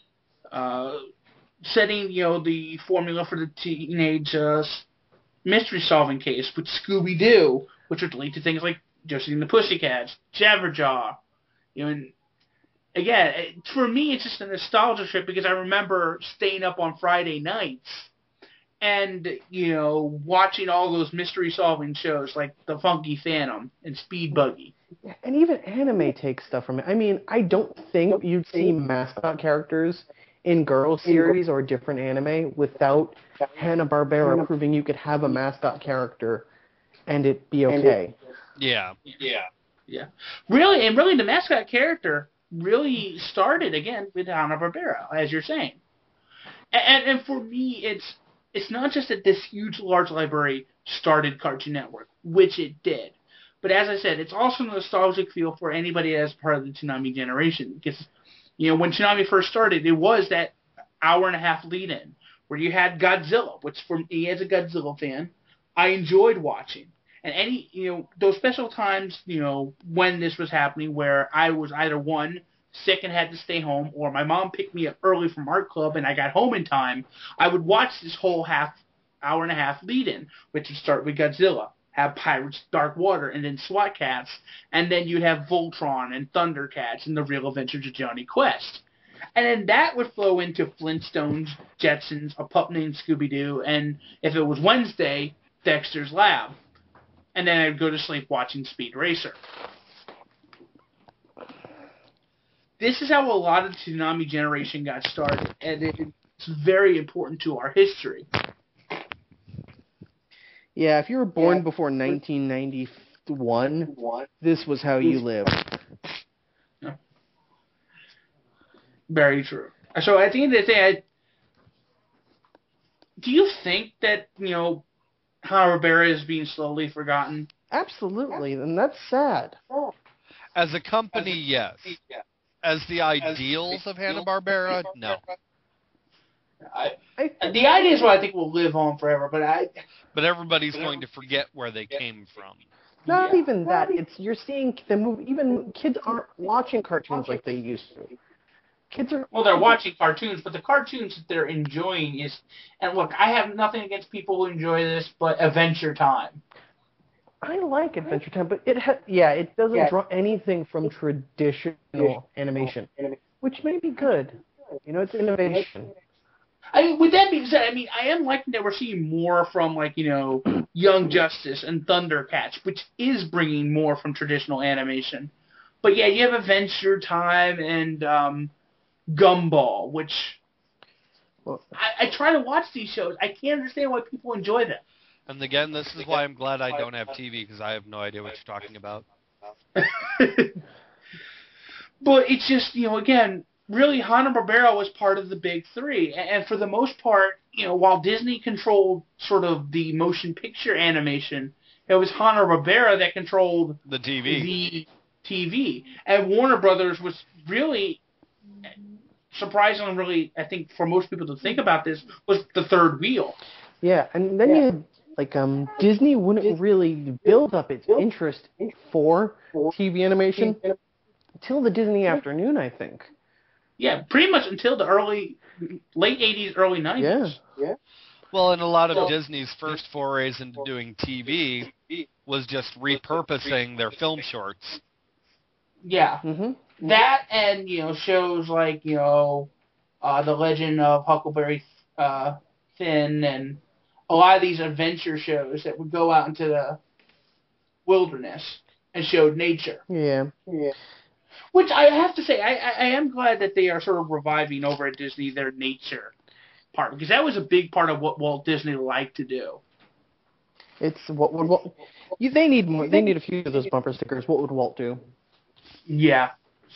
Setting, the formula for the teenage mystery-solving case with Scooby-Doo, which would lead to things like Josie and the Pussycats, Jabberjaw. And again, for me, it's just a nostalgia trip because I remember staying up on Friday nights and, watching all those mystery-solving shows like The Funky Phantom and Speed Buggy. And even anime takes stuff from it. I mean, I don't think you'd see mascot characters in girls' series or different anime without Hanna-Barbera proving you could have a mascot character and it be okay. Yeah. Really, the mascot character really started, again, with Hanna-Barbera, as you're saying. And for me, it's not just that this huge, large library started Cartoon Network, which it did. But as I said, it's also a nostalgic feel for anybody that's part of the Toonami generation. Because, when Toonami first started, it was that hour-and-a-half lead-in where you had Godzilla, which for me as a Godzilla fan, I enjoyed watching. And those special times, when this was happening where I was either one, sick and had to stay home, or my mom picked me up early from art club and I got home in time, I would watch this whole hour-and-a-half lead-in, which would start with Godzilla, have Pirates, Dark Water, and then SWAT Cats, and then you'd have Voltron and Thundercats and The Real Adventures of Johnny Quest. And then that would flow into Flintstones, Jetsons, A Pup Named Scooby-Doo, and if it was Wednesday, Dexter's Lab. And then I'd go to sleep watching Speed Racer. This is how a lot of the Toonami generation got started, and it's very important to our history. Yeah, if you were born before 1991, this was how you lived. Yeah. Very true. So at the end of the day, do you think that, Hanna-Barbera is being slowly forgotten? Absolutely, and that's sad. As a company, yes. As the ideals of Hanna-Barbera, no. The idea is what I think will live on forever, but everybody's going to forget where they came from. Not even that. It's you're seeing the movie. Even kids aren't watching cartoons like they used to. Kids are. Well, they're watching cartoons, but the cartoons that they're enjoying is. And look, I have nothing against people who enjoy this, but Adventure Time. I like Adventure Time, but it doesn't draw anything from traditional animation, which may be good. You know, it's innovation. With that being said, I am liking that we're seeing more from, Young Justice and Thundercats, which is bringing more from traditional animation. But yeah, you have Adventure Time and Gumball, which I try to watch these shows. I can't understand why people enjoy them. And again, this is why I'm glad I don't have TV, because I have no idea what you're talking about. But it's just, again, really Hanna-Barbera was part of the big three. And for the most part, while Disney controlled sort of the motion picture animation, it was Hanna-Barbera that controlled the TV. And Warner Brothers was really, surprisingly, really, I think for most people to think about this, was the third wheel. Yeah, and then you had, Disney wouldn't really build up its interest for TV animation until the Disney Afternoon, I think. Yeah, pretty much until the late 80s, early 90s. Yeah. Well, and a lot of Disney's first forays into doing TV was just repurposing their film shorts. Yeah. Mm-hmm. That and, shows like, The Legend of Huckleberry Finn and a lot of these adventure shows that would go out into the wilderness and showed nature. Yeah. Which I have to say, I am glad that they are sort of reviving over at Disney their nature part, because that was a big part of what Walt Disney liked to do. It's what would Walt... They need more. They need a few of those bumper stickers. What would Walt do? Yeah.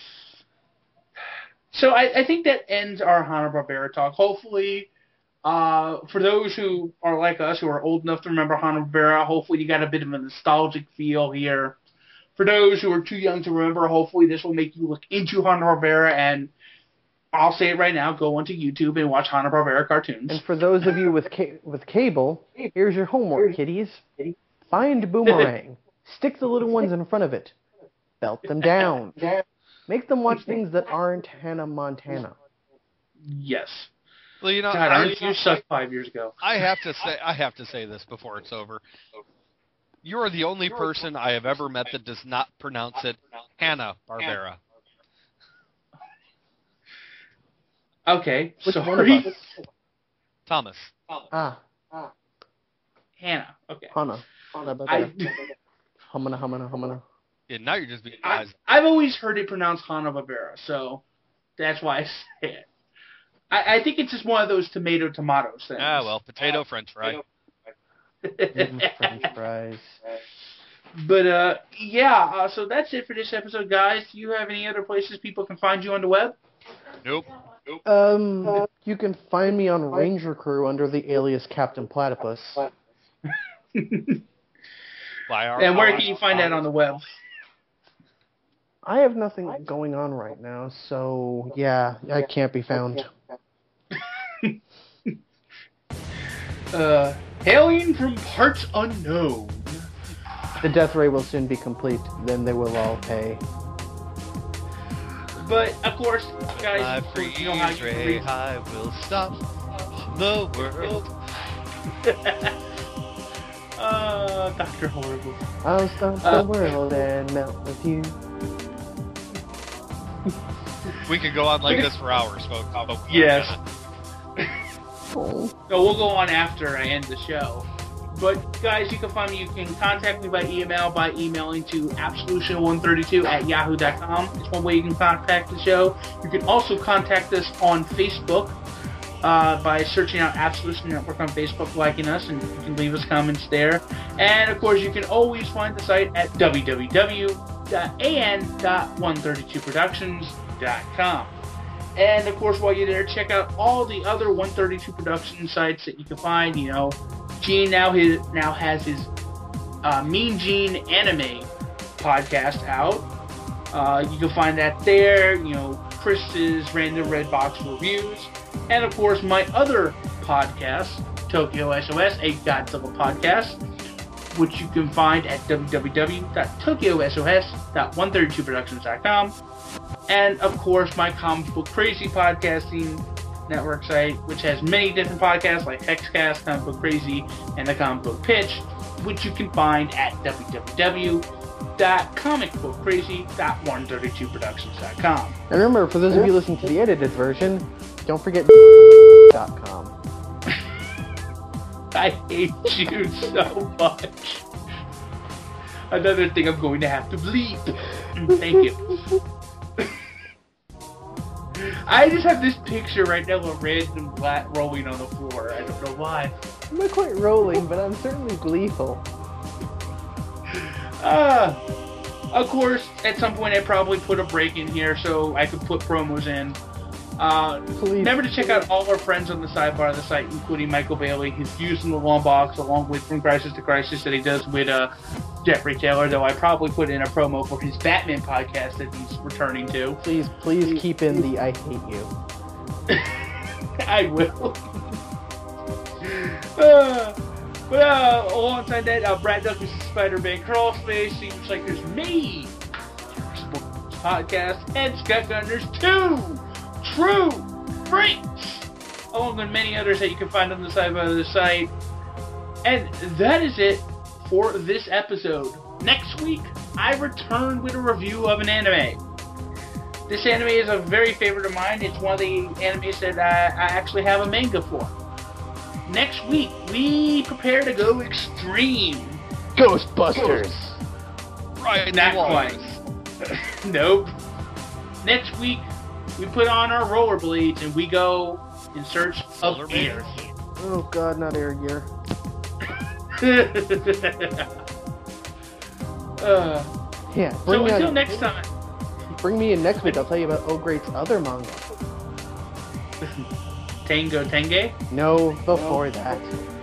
So I think that ends our Hanna-Barbera talk. Hopefully, for those who are like us, who are old enough to remember Hanna-Barbera, hopefully you got a bit of a nostalgic feel here. For those who are too young to remember, hopefully this will make you look into Hanna-Barbera, and I'll say it right now, go onto YouTube and watch Hanna-Barbera cartoons. And for those of you with cable, here's your homework, kiddies. Find Boomerang. Stick the little ones in front of it. Belt them down. Make them watch things that aren't Hannah Montana. Yes. Well, God, aren't you sucked 5 years ago? I have to say this before it's over. You are the only person I have ever met that does not pronounce it Hanna-Barbera. Okay, Which sorry. one of us? Thomas. Hannah. Okay. Hannah. Humana. Yeah, now you're just being guys. I've always heard it pronounced Hanna-Barbera, so that's why I say it. I think it's just one of those tomatoes things. Ah, well, potato French fry. French fries. But, so that's it for this episode, guys. Do you have any other places people can find you on the web? Nope. You can find me on Ranger Crew under the alias Captain Platypus. And where can you find that on the web? I have nothing going on right now, so yeah, I can't be found. Hailing from parts unknown. The death ray will soon be complete, then they will all pay. But, of course, guys, my freeze ray, I will stop the world. Dr. Horrible. I'll stop the world and melt with you. We could go on like this for hours, folks. Yes. No, we'll go on after I end the show. But, guys, you can find me. You can contact me by email by emailing to absolution132@yahoo.com. It's one way you can contact the show. You can also contact us on Facebook by searching out Absolution Network on Facebook, liking us, and you can leave us comments there. And, of course, you can always find the site at www.an.132productions.com. And, of course, while you're there, check out all the other 132 production sites that you can find. You know, Gene now has his Mean Gene anime podcast out. You can find that there. You know, Chris's Random Red Box Reviews, and of course my other podcast, Tokyo SOS, a Godzilla podcast, which you can find at www.tokyosos.132productions.com, and of course my Comic Book Crazy podcasting network site, which has many different podcasts like Hexcast, Comic Book Crazy, and the Comic Book Pitch, which you can find at www.comicbookcrazy.132productions.com. And remember, for those of you listening to the edited version, don't forget .com. I hate you so much. Another thing I'm going to have to bleep. Thank you. I just have this picture right now of Red and Black rolling on the floor. I don't know why. I'm not quite rolling, but I'm certainly gleeful. Of course, at some point I probably put a break in here so I could put promos in. Remember to check out all our friends on the sidebar of the site, including Michael Bailey, his views in the long box, along with From Crisis to Crisis that he does with Jeffrey Taylor, though I probably put in a promo for his Batman podcast that he's returning to. Please keep in the I hate you. I will. Alongside that, Brad Douglas' Spider-Man Crawlspace, seems like there's me, podcast, and Scott Gunner's 2 True Freaks, along with many others that you can find on the sidebar of the site. And that is it for this episode. Next week, I return with a review of an anime. This anime is a very favorite of mine. It's one of the animes that I actually have a manga for. Next week, we prepare to go extreme. Ghostbusters! Right, not quite. Nope. Next week, we put on our rollerblades and we go in search of air. Oh god, not air gear. Yeah, so until next time. Bring me in next week, I'll tell you about Oh Great's other manga. Tango Tenge? No, before that.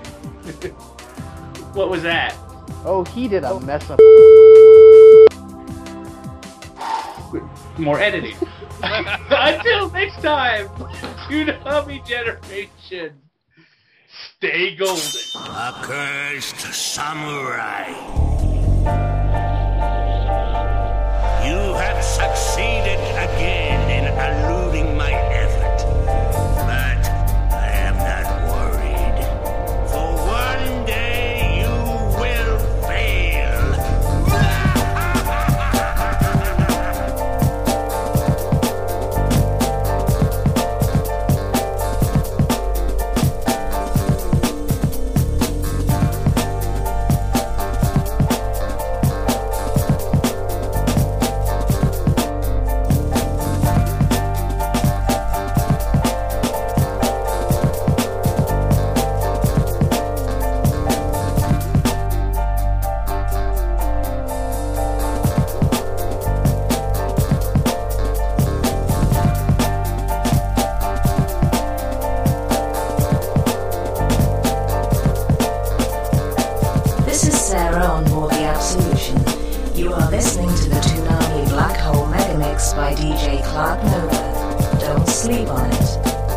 What was that? Oh, he did a mess up. More editing. Until next time, Tsunami Generation. Stay golden. Accursed samurai. You have succeeded again in eluding my effort. But I am not worried. For one day you will fail. by DJ Clark Nova. Don't sleep on it.